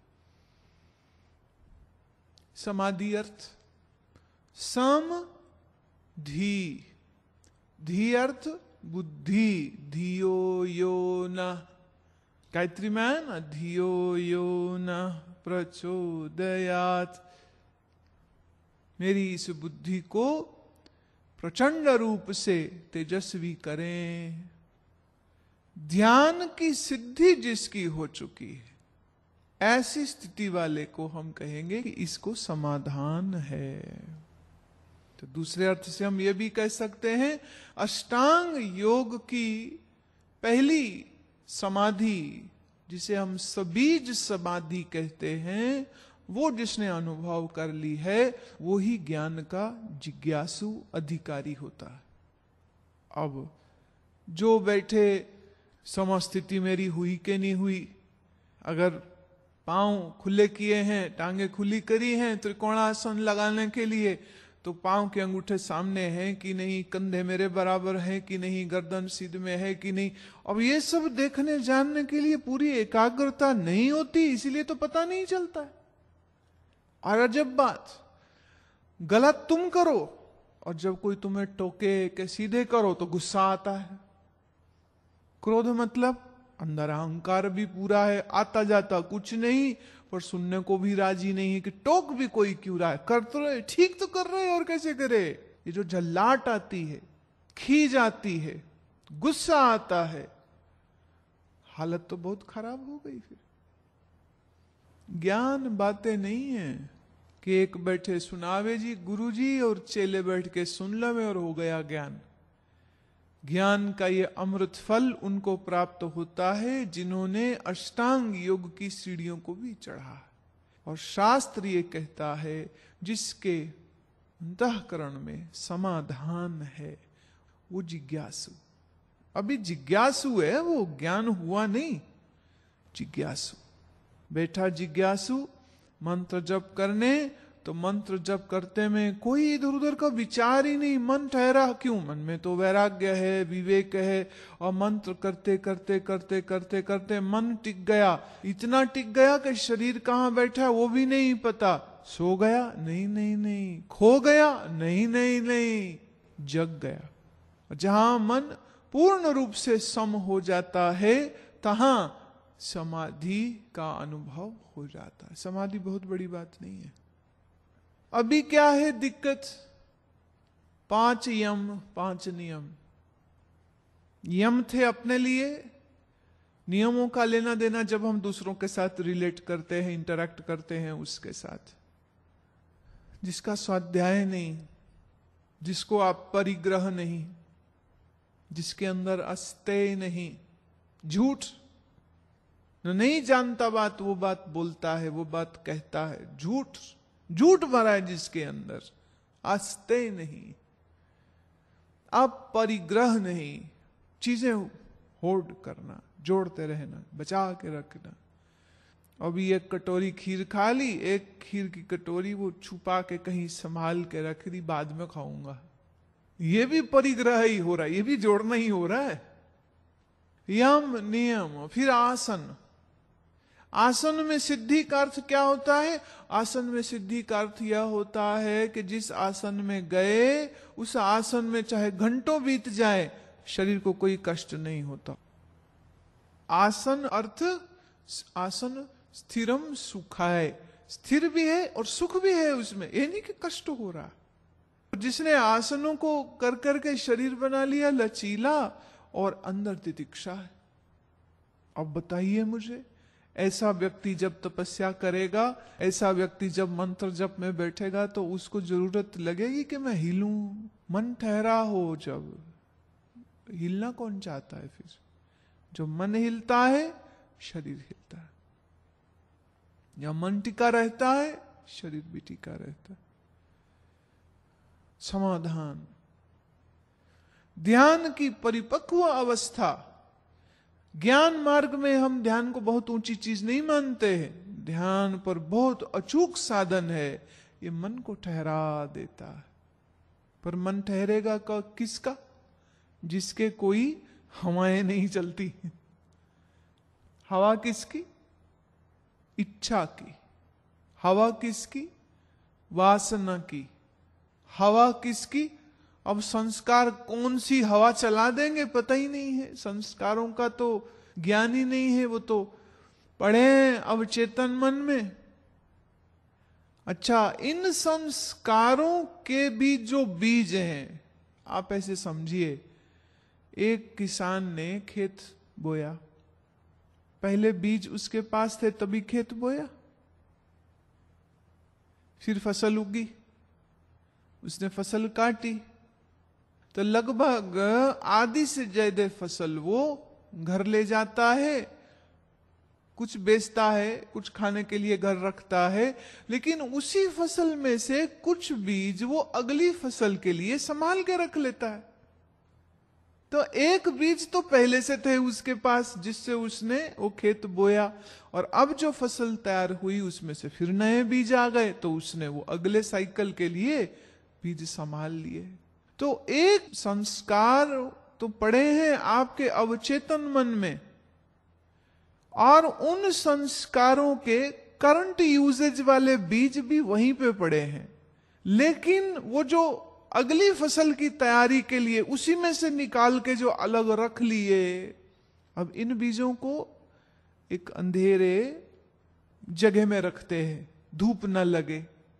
समाधि अर्थ सम धी, धी अर्थ बुद्धि, धियो यो न, गायत्री में धियो यो न प्रचोदयात्, मेरी इस बुद्धि को प्रचंड रूप से तेजस्वी करें। ध्यान की सिद्धि जिसकी हो चुकी है, ऐसी स्थिति वाले को हम कहेंगे कि इसको समाधान है। तो दूसरे अर्थ से हम ये भी कह सकते हैं अष्टांग योग की पहली समाधि, जिसे हम सबीज समाधि कहते हैं, वो जिसने अनुभव कर ली है वो ही ज्ञान का जिज्ञासु अधिकारी होता है। अब जो बैठे समस्थिति मेरी हुई कि नहीं हुई, अगर पांव खुले किए हैं, टांगे खुली करी हैं त्रिकोणासन लगाने के लिए, तो पांव के अंगूठे सामने हैं कि नहीं, कंधे मेरे बराबर हैं कि नहीं, गर्दन सीध में है कि नहीं। अब ये सब देखने जानने के लिए पूरी एकाग्रता नहीं होती, इसीलिए तो पता नहीं चलता है। और अजब बात, गलत तुम करो और जब कोई तुम्हें टोके के सीधे करो तो गुस्सा आता है। क्रोध मतलब अंदर अहंकार भी पूरा है, आता जाता कुछ नहीं, पर सुनने को भी राजी नहीं है कि टोक भी कोई क्यों रहा है, कर तो रहे, ठीक तो कर रहे और कैसे करे। ये जो झल्लाट आती है, खीज आती है, गुस्सा आता है, हालत तो बहुत खराब हो गई। फिर ज्ञान बातें नहीं है कि एक बैठे सुनावे जी गुरु जी और चेले बैठ के सुन लवे और हो गया ज्ञान। ज्ञान का ये अमृत फल उनको प्राप्त होता है जिन्होंने अष्टांग योग की सीढ़ियों को भी चढ़ा। और शास्त्र ये कहता है जिसके अंतःकरण में समाधान है वो जिज्ञासु। अभी जिज्ञासु है, वो ज्ञान हुआ नहीं, जिज्ञासु बैठा जिज्ञासु मंत्र जप करने, तो मंत्र जप करते में कोई इधर उधर का विचार ही नहीं, मन ठहरा क्यों, मन में तो वैराग्य है, विवेक है, और मंत्र करते करते करते करते करते मन टिक गया, इतना टिक गया कि शरीर कहाँ बैठा है वो भी नहीं पता, सो गया नहीं नहीं नहीं, खो गया नहीं नहीं नहीं, जग गया। जहां मन पूर्ण रूप से सम हो जाता है तहां समाधि का अनुभव हो जाता है। समाधि बहुत बड़ी बात नहीं है। अभी क्या है दिक्कत, पांच यम पांच नियम। यम थे अपने लिए, नियमों का लेना देना जब हम दूसरों के साथ रिलेट करते हैं, इंटरैक्ट करते हैं उसके साथ। जिसका स्वाध्याय नहीं, जिसको आप परिग्रह नहीं, जिसके अंदर अस्तेय नहीं, झूठ नहीं जानता बात वो बात बोलता है, वो बात कहता है, झूठ झूठ भरा है जिसके अंदर, अस्तेय नहीं, अब परिग्रह नहीं, चीजें होल्ड करना, जोड़ते रहना, बचा के रखना। अभी एक कटोरी खीर खा ली, एक खीर की कटोरी वो छुपा के कहीं संभाल के रख दी, बाद में खाऊंगा, ये भी परिग्रह ही हो रहा है, ये भी जोड़ना ही हो रहा है। यम नियम, फिर आसन। आसन में सिद्धि का अर्थ क्या होता है? आसन में सिद्धि का अर्थ यह होता है कि जिस आसन में गए उस आसन में चाहे घंटों बीत जाए शरीर को कोई कष्ट नहीं होता। आसन अर्थ आसन स्थिरम सुखाय, स्थिर भी है और सुख भी है उसमें, ये नहीं कि कष्ट हो रहा। जिसने आसनों को कर करके शरीर बना लिया लचीला और अंदर तितिक्षा है। अब बताइए मुझे, ऐसा व्यक्ति जब तपस्या करेगा, ऐसा व्यक्ति जब मंत्र जप में बैठेगा तो उसको जरूरत लगेगी कि मैं हिलूं? मन ठहरा हो जब, हिलना कौन चाहता है? फिर जो मन हिलता है शरीर हिलता है। या मन टिका रहता है, शरीर भी टिका रहता है। समाधान, ध्यान की परिपक्व अवस्था। ज्ञान मार्ग में हम ध्यान को बहुत ऊंची चीज नहीं मानते हैं, ध्यान पर बहुत अचूक साधन है, ये मन को ठहरा देता है। पर मन ठहरेगा का किसका? जिसके कोई हवाएं नहीं चलती। हवा किसकी? इच्छा की। हवा किसकी? वासना की। हवा किसकी? अब संस्कार कौन सी हवा चला देंगे पता ही नहीं है। संस्कारों का तो ज्ञान ही नहीं है, वो तो पड़े हैं अवचेतन मन में। अच्छा, इन संस्कारों के भी जो बीज हैं, आप ऐसे समझिए, एक किसान ने खेत बोया, पहले बीज उसके पास थे तभी खेत बोया, फिर फसल उगी, उसने फसल काटी, तो लगभग आधी से ज्यादा फसल वो घर ले जाता है, कुछ बेचता है, कुछ खाने के लिए घर रखता है, लेकिन उसी फसल में से कुछ बीज वो अगली फसल के लिए संभाल के रख लेता है। तो एक बीज तो पहले से थे उसके पास, जिससे उसने वो खेत बोया, और अब जो फसल तैयार हुई उसमें से फिर नए बीज आ गए, तो उसने वो अगले साइकिल के लिए बीज संभाल लिए। तो एक संस्कार तो पड़े हैं आपके अवचेतन मन में, और उन संस्कारों के करंट यूजेज वाले बीज भी वहीं पे पड़े हैं, लेकिन वो जो अगली फसल की तैयारी के लिए उसी में से निकाल के जो अलग रख लिए, अब इन बीजों को एक अंधेरे जगह में रखते हैं, धूप ना लगे,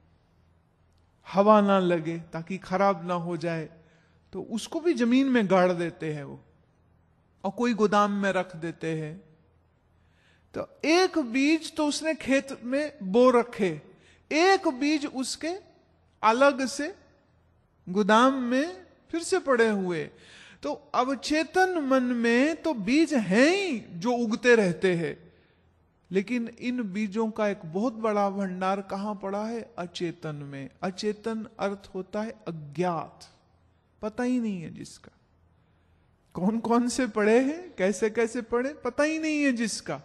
हवा ना लगे, ताकि खराब ना हो जाए, तो उसको भी जमीन में गाड़ देते हैं वो, और कोई गोदाम में रख देते हैं। तो एक बीज तो उसने खेत में बो रखे, एक बीज उसके अलग से गोदाम में फिर से पड़े हुए। तो अवचेतन मन में तो बीज हैं ही जो उगते रहते हैं, लेकिन इन बीजों का एक बहुत बड़ा भंडार कहां पड़ा है? अचेतन में। अचेतन अर्थ होता है अज्ञात, पता ही नहीं है जिसका। कौन कौन से पड़े हैं, कैसे कैसे पड़े, पता ही नहीं है जिसका।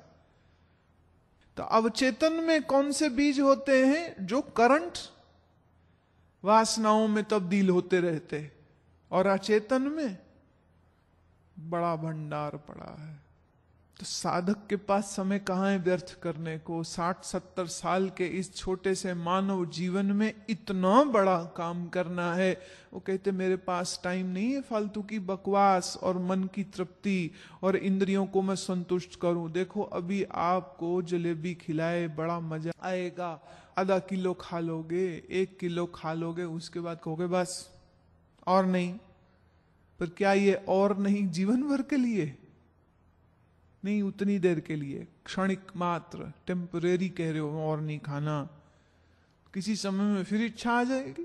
तो अवचेतन में कौन से बीज होते हैं? जो करंट वासनाओं में तब्दील होते रहते, और अचेतन में बड़ा भंडार पड़ा है। तो साधक के पास समय कहां है व्यर्थ करने को? साठ सत्तर साल के इस छोटे से मानव जीवन में इतना बड़ा काम करना है। वो कहते मेरे पास टाइम नहीं है फालतू की बकवास और मन की तृप्ति और इंद्रियों को मैं संतुष्ट करूं। देखो अभी आपको जलेबी खिलाए बड़ा मजा आएगा, आधा किलो खा लोगे, एक किलो खा लोगे, उसके बाद कहोगे बस और नहीं। पर क्या ये और नहीं जीवन भर के लिए? नहीं, उतनी देर के लिए, क्षणिक मात्र, टेम्परेरी कह रहे हो और नहीं खाना, किसी समय में फिर इच्छा आ जाएगी।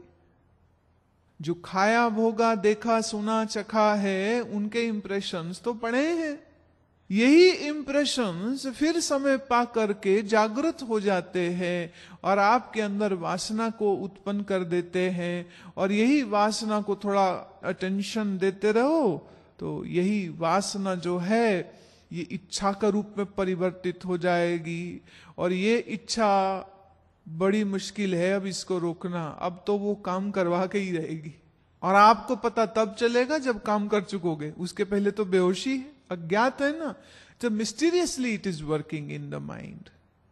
जो खाया भोगा देखा सुना चखा है, उनके इंप्रेशंस तो पड़े हैं। यही इंप्रेशंस फिर समय पा करके जागृत हो जाते हैं और आपके अंदर वासना को उत्पन्न कर देते हैं, और यही वासना को थोड़ा अटेंशन देते रहो तो यही वासना जो है ये इच्छा का रूप में परिवर्तित हो जाएगी। और ये इच्छा बड़ी मुश्किल है अब इसको रोकना, अब तो वो काम करवा के ही रहेगी, और आपको पता तब चलेगा जब काम कर चुकोगे, उसके पहले तो बेहोशी है, अज्ञात है ना। तो mysteriously it is working in the mind,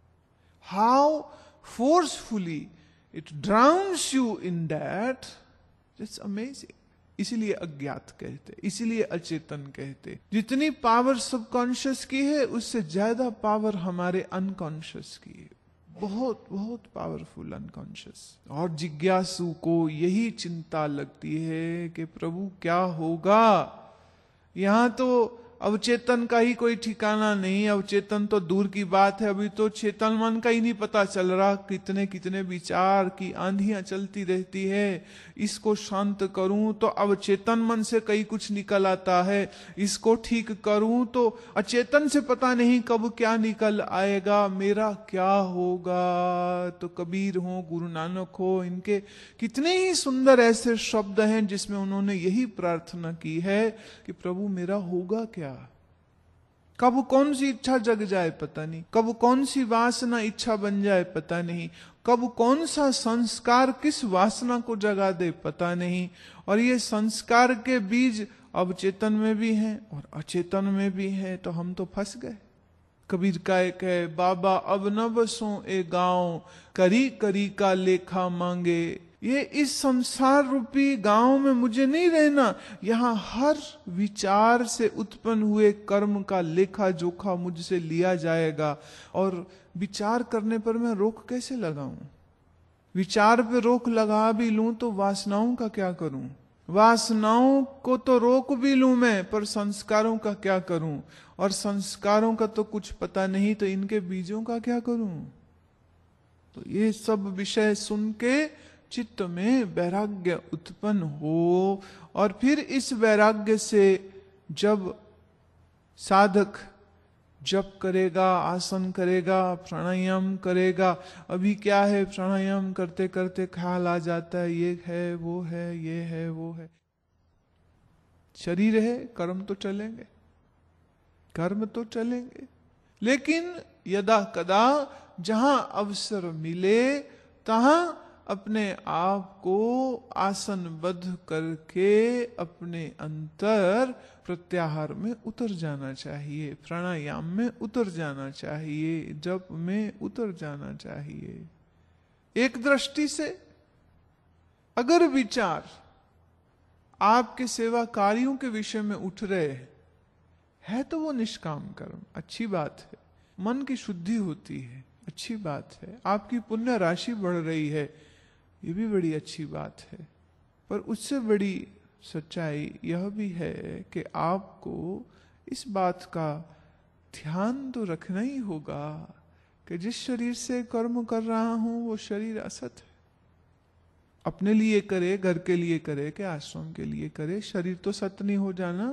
how forcefully it drowns you in that, it's amazing. इसीलिए अज्ञात कहते, इसीलिए अचेतन कहते। जितनी पावर सबकॉन्शियस की है उससे ज्यादा पावर हमारे अनकॉन्शियस की है, बहुत बहुत पावरफुल अनकॉन्शियस। और जिज्ञासु को यही चिंता लगती है कि प्रभु क्या होगा। यहां तो अवचेतन का ही कोई ठिकाना नहीं। अवचेतन तो दूर की बात है, अभी तो चेतन मन का ही नहीं पता चल रहा। कितने कितने विचार की आंधियां चलती रहती है। इसको शांत करूं तो अवचेतन मन से कई कुछ निकल आता है, इसको ठीक करूं तो अचेतन से पता नहीं कब क्या निकल आएगा, मेरा क्या होगा। तो कबीर हो, गुरु नानक हो, इनके कितने ही सुंदर ऐसे शब्द हैं जिसमें उन्होंने यही प्रार्थना की है कि प्रभु मेरा होगा क्या। कब कौन सी इच्छा जग जाए पता नहीं, कब कौन सी वासना इच्छा बन जाए पता नहीं, कब कौन सा संस्कार किस वासना को जगा दे पता नहीं। और ये संस्कार के बीज अवचेतन में भी हैं और अचेतन में भी हैं, तो हम तो फंस गए। कबीर का एक है, बाबा अब न बसों ए गांव, करी करी का लेखा मांगे। ये इस संसार रूपी गांव में मुझे नहीं रहना, यहाँ हर विचार से उत्पन्न हुए कर्म का लेखा जोखा मुझसे लिया जाएगा। और विचार करने पर मैं रोक कैसे लगाऊं? विचार पे रोक लगा भी लूं तो वासनाओं का क्या करूं? वासनाओं को तो रोक भी लूं मैं, पर संस्कारों का क्या करूं? और संस्कारों का तो कुछ पता नहीं, तो इनके बीजों का क्या करूं? तो ये सब विषय सुन के चित्त में वैराग्य उत्पन्न हो, और फिर इस वैराग्य से जब साधक जप करेगा, आसन करेगा, प्राणायाम करेगा। अभी क्या है, प्राणायाम करते करते ख्याल आ जाता है, ये है वो है, ये है वो है। शरीर है, कर्म तो चलेंगे, कर्म तो चलेंगे, लेकिन यदा कदा जहां अवसर मिले तहां अपने आप को आसनबद्ध करके अपने अंतर प्रत्याहार में उतर जाना चाहिए, प्राणायाम में उतर जाना चाहिए, जप में उतर जाना चाहिए। एक दृष्टि से अगर विचार आपके सेवा कार्यों के विषय में उठ रहे हैं है तो वो निष्काम कर्म, अच्छी बात है। मन की शुद्धि होती है, अच्छी बात है। आपकी पुण्य राशि बढ़ रही है, ये भी बड़ी अच्छी बात है। पर उससे बड़ी सच्चाई यह भी है कि आपको इस बात का ध्यान तो रखना ही होगा कि जिस शरीर से कर्म कर रहा हूं वो शरीर असत है। अपने लिए करे, घर के लिए करे कि आश्रम के लिए करे, शरीर तो सत नहीं हो जाना।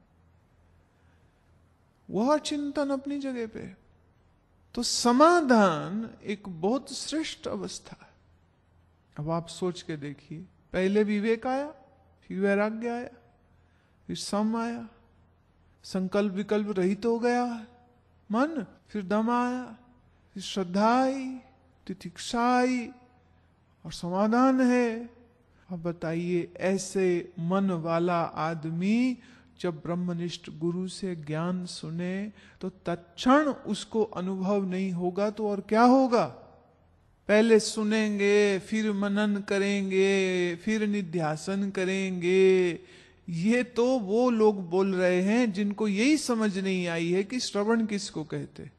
वह चिंतन अपनी जगह पे। तो समाधान एक बहुत श्रेष्ठ अवस्था है। अब आप सोच के देखिए, पहले विवेक आया, फिर वैराग्य आया, फिर सम आया, संकल्प विकल्प रहित हो गया मन, फिर दम आया, फिर श्रद्धा आई, तितिक्षा आई और समाधान है। अब बताइए, ऐसे मन वाला आदमी जब ब्रह्मनिष्ठ गुरु से ज्ञान सुने तो तत्क्षण उसको अनुभव नहीं होगा तो और क्या होगा? पहले सुनेंगे, फिर मनन करेंगे, फिर निध्यासन करेंगे। ये तो वो लोग बोल रहे हैं जिनको यही समझ नहीं आई है कि श्रवण किसको कहते।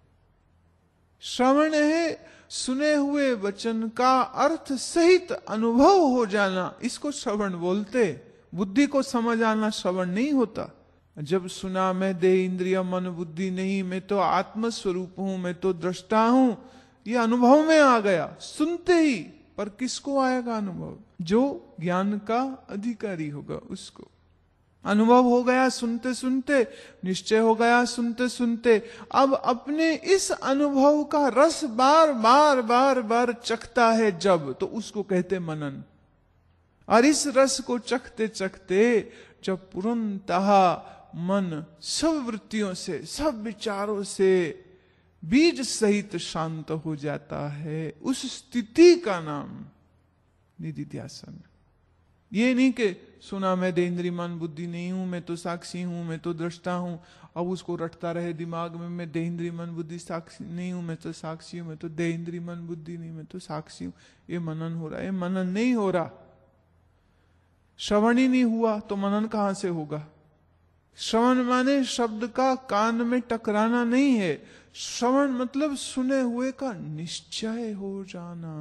श्रवण है सुने हुए वचन का अर्थ सहित अनुभव हो जाना, इसको श्रवण बोलते। बुद्धि को समझ आना श्रवण नहीं होता। जब सुना मैं देह इंद्रिय मन बुद्धि नहीं, मैं तो आत्म स्वरूप हूं, मैं तो दृष्टा हूं, ये अनुभव में आ गया सुनते ही। पर किसको आएगा अनुभव? जो ज्ञान का अधिकारी होगा उसको अनुभव हो गया सुनते सुनते, निश्चय हो गया सुनते सुनते। अब अपने इस अनुभव का रस बार बार बार बार चखता है जब, तो उसको कहते मनन। और इस रस को चखते चखते जब पूर्णतः मन सब वृत्तियों से, सब विचारों से बीज सहित शांत हो जाता है, उस स्थिति का नाम निधिध्यासन। ये नहीं कि सुना मैं देह इंद्रिय मन बुद्धि नहीं हूं, मैं तो साक्षी हूं, मैं तो दृष्टा हूं, अब उसको रटता रहे दिमाग में, मैं देह इंद्रिय मन बुद्धि साक्षी नहीं हूं, मैं तो साक्षी हूं, मैं तो देह इंद्रिय मन बुद्धि नहीं, मैं तो साक्षी हूं। ये मनन हो रहा है, ये मनन नहीं हो रहा। श्रवण ही नहीं हुआ तो मनन कहां से होगा? श्रवण माने शब्द का कान में टकराना नहीं है। श्रवण मतलब सुने हुए का निश्चय हो जाना,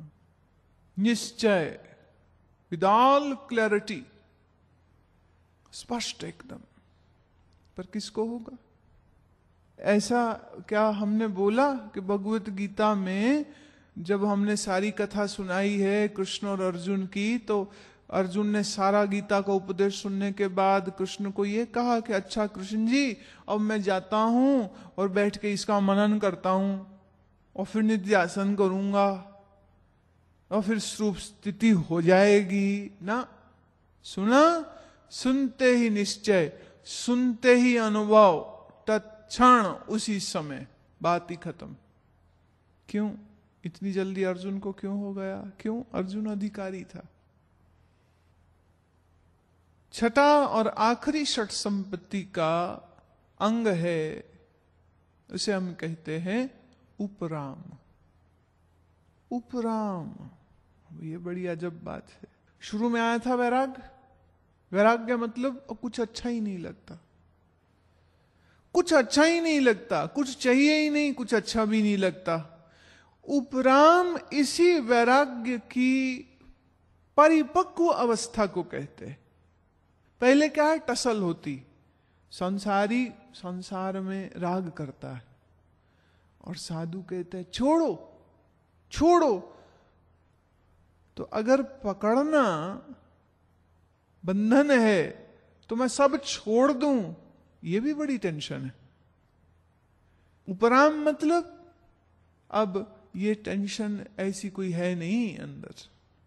निश्चय विद ऑल क्लैरिटी, स्पष्ट एकदम। पर किसको होगा? ऐसा क्या हमने बोला कि भगवत गीता में जब हमने सारी कथा सुनाई है कृष्ण और अर्जुन की, तो अर्जुन ने सारा गीता का उपदेश सुनने के बाद कृष्ण को ये कहा कि अच्छा कृष्ण जी, अब मैं जाता हूं और बैठ के इसका मनन करता हूं और फिर निध्यासन करूंगा और फिर स्वरूप स्थिति हो जाएगी ना? सुना, सुनते ही निश्चय, सुनते ही अनुभव, तत्क्षण उसी समय बात ही खत्म। क्यों इतनी जल्दी अर्जुन को क्यों हो गया? क्यों? अर्जुन अधिकारी था। छठा और आखिरी षट संपत्ति का अंग है, उसे हम कहते हैं उपराम। उपराम, ये बड़ी अजब बात है। शुरू में आया था वैराग, वैराग्य मतलब अब कुछ अच्छा ही नहीं लगता, कुछ अच्छा ही नहीं लगता, कुछ चाहिए ही नहीं, कुछ अच्छा भी नहीं लगता। उपराम इसी वैराग्य की परिपक्व अवस्था को कहते हैं। पहले क्या है, टसल होती, संसारी संसार में राग करता है और साधु कहते हैं छोड़ो छोड़ो। तो अगर पकड़ना बंधन है तो मैं सब छोड़ दूं, यह भी बड़ी टेंशन है। उपराम मतलब अब ये टेंशन ऐसी कोई है नहीं अंदर।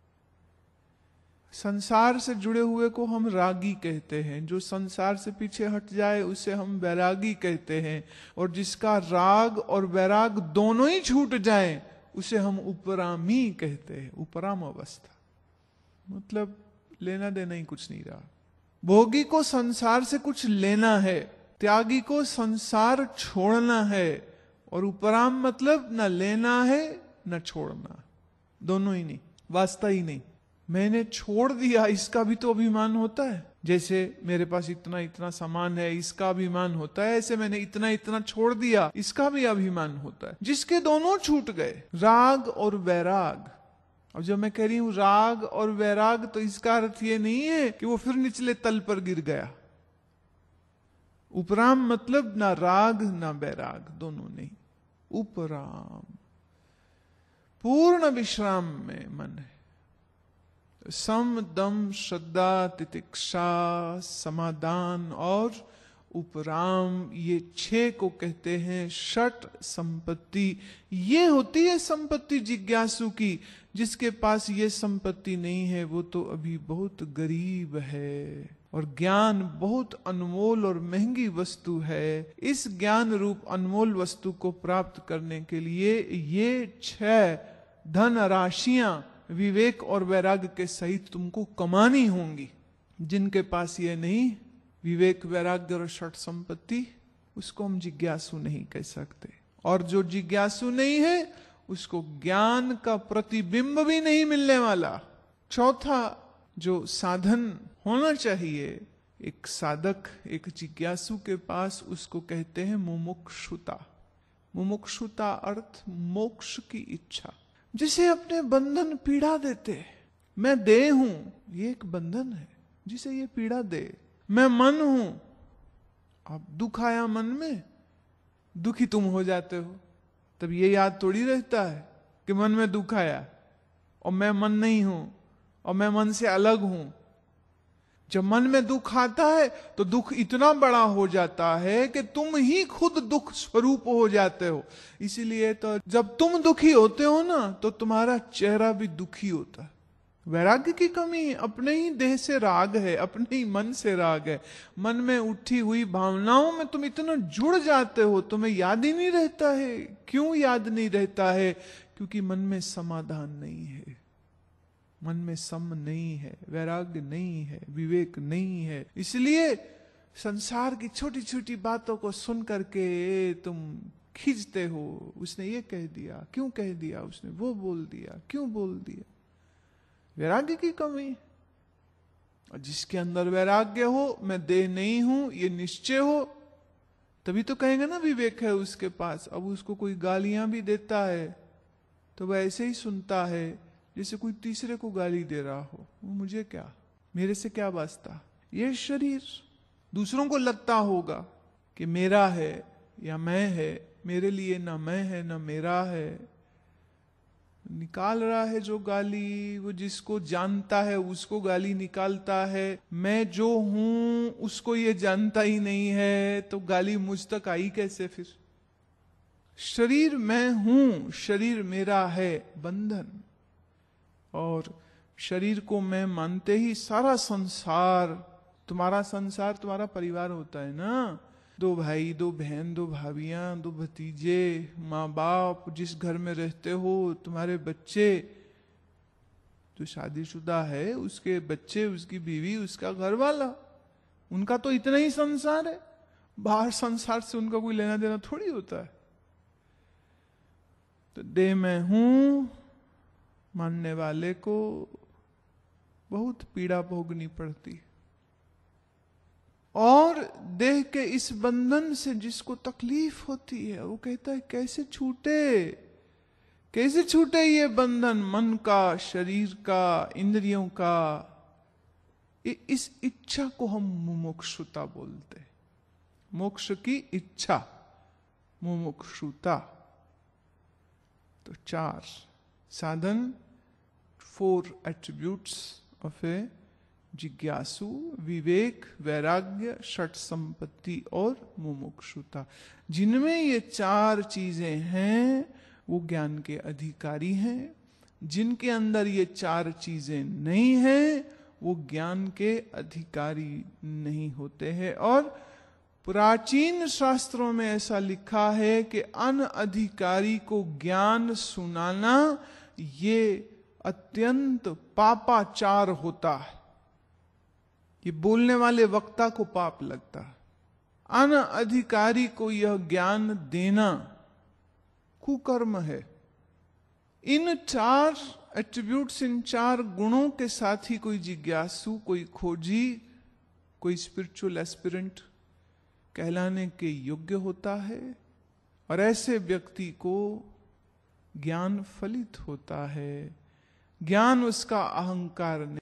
संसार से जुड़े हुए को हम रागी कहते हैं, जो संसार से पीछे हट जाए उसे हम वैरागी कहते हैं, और जिसका राग और वैराग दोनों ही छूट जाएं उसे हम उपरामी कहते हैं। उपराम अवस्था मतलब लेना देना ही कुछ नहीं रहा। भोगी को संसार से कुछ लेना है, त्यागी को संसार छोड़ना है, और उपराम मतलब न लेना है न छोड़ना, दोनों ही नहीं, वास्ता ही नहीं। मैंने छोड़ दिया, इसका भी तो अभिमान होता है। जैसे मेरे पास इतना इतना सामान है, इसका अभिमान होता है, ऐसे मैंने इतना इतना छोड़ दिया, इसका भी अभिमान होता है। जिसके दोनों छूट गए, राग और वैराग। अब जब मैं कह रही हूं राग और वैराग, तो इसका अर्थ ये नहीं है कि वो फिर निचले तल पर गिर गया। उपराम मतलब ना राग ना वैराग, दोनों नहीं। उपराम पूर्ण विश्राम में मन है। सम दम श्रद्धा तितिक्षा समाधान और उपराम, ये छह को कहते हैं षट संपत्ति। ये होती है संपत्ति जिज्ञासु की। जिसके पास ये संपत्ति नहीं है वो तो अभी बहुत गरीब है, और ज्ञान बहुत अनमोल और महंगी वस्तु है। इस ज्ञान रूप अनमोल वस्तु को प्राप्त करने के लिए ये छह धन राशियां विवेक और वैराग्य के सहित तुमको कमानी होंगी। जिनके पास ये नहीं, विवेक वैराग्य और षट संपत्ति, उसको हम जिज्ञासु नहीं कह सकते। और जो जिज्ञासु नहीं है उसको ज्ञान का प्रतिबिंब भी नहीं मिलने वाला। चौथा जो साधन होना चाहिए एक साधक, एक जिज्ञासु के पास, उसको कहते हैं मुमुक्षुता। मुमुक्षुता अर्थ मोक्ष की इच्छा। जिसे अपने बंधन पीड़ा देते, मैं देह हूं, ये एक बंधन है जिसे ये पीड़ा दे। मैं मन हूं, अब दुख आया मन में, दुखी तुम हो जाते हो, तब ये याद थोड़ी रहता है कि मन में दुख आया और मैं मन नहीं हूं और मैं मन से अलग हूं। जब मन में दुख आता है तो दुख इतना बड़ा हो जाता है कि तुम ही खुद दुख स्वरूप हो जाते हो। इसीलिए तो जब तुम दुखी होते हो ना तो तुम्हारा चेहरा भी दुखी होता है। वैराग्य की कमी है, अपने ही देह से राग है, अपने ही मन से राग है। मन में उठी हुई भावनाओं में तुम इतना जुड़ जाते हो, तुम्हें याद ही नहीं रहता है। क्यों याद नहीं रहता है? क्योंकि मन में समाधान नहीं है, मन में सम नहीं है, वैराग्य नहीं है, विवेक नहीं है। इसलिए संसार की छोटी छोटी बातों को सुन करके तुम खींचते हो। उसने ये कह दिया, क्यों कह दिया उसने, वो बोल दिया, क्यों बोल दिया। वैराग्य की कमी। और जिसके अंदर वैराग्य हो, मैं देह नहीं हूं, ये निश्चय हो, तभी तो कहेंगे ना विवेक है उसके पास। अब उसको कोई गालियां भी देता है तो वह ऐसे ही सुनता है जैसे कोई तीसरे को गाली दे रहा हो। वो मुझे क्या, मेरे से क्या वास्ता। ये शरीर दूसरों को लगता होगा कि मेरा है या मैं है, मेरे लिए ना मैं है ना मेरा है। निकाल रहा है जो गाली, वो जिसको जानता है उसको गाली निकालता है। मैं जो हूं उसको ये जानता ही नहीं है, तो गाली मुझ तक आई कैसे फिर? शरीर मैं हूं, शरीर मेरा है बंधन, और शरीर को मैं मानते ही सारा संसार, तुम्हारा संसार तुम्हारा परिवार होता है ना, दो भाई, दो बहन, दो भाभियां, दो भतीजे, माँ बाप, जिस घर में रहते हो, तुम्हारे बच्चे, जो शादीशुदा है उसके बच्चे, उसकी बीवी, उसका घर वाला, उनका तो इतना ही संसार है। बाहर संसार से उनका कोई लेना देना थोड़ी होता है। तो देह में हूं मानने वाले को बहुत पीड़ा भोगनी पड़ती, और देह के इस बंधन से जिसको तकलीफ होती है वो कहता है कैसे छूटे, कैसे छूटे ये बंधन मन का, शरीर का, इंद्रियों का। इस इच्छा को हम मुमुक्षुता बोलते हैं, मोक्ष की इच्छा, मुमुक्षुता। तो चार साधन, फोर एट्रीब्यूट्स ऑफ ए जिज्ञासु, विवेक, वैराग्य, षट संपत्ति और मुमुक्षुता। जिनमें ये चार चीजें हैं वो ज्ञान के अधिकारी हैं। जिनके अंदर ये चार चीजें नहीं हैं वो ज्ञान के अधिकारी नहीं होते हैं। और प्राचीन शास्त्रों में ऐसा लिखा है कि अनअधिकारी को ज्ञान सुनाना ये अत्यंत पापाचार होता है, ये बोलने वाले वक्ता को पाप लगता है। अनअधिकारी को यह ज्ञान देना कुकर्म है। इन चार एट्रीब्यूट्स, इन चार गुणों के साथ ही कोई जिज्ञासु, कोई खोजी, कोई स्पिरिचुअल एस्पिरेंट कहलाने के योग्य होता है, और ऐसे व्यक्ति को ज्ञान फलित होता है। ज्ञान उसका अहंकार नहीं।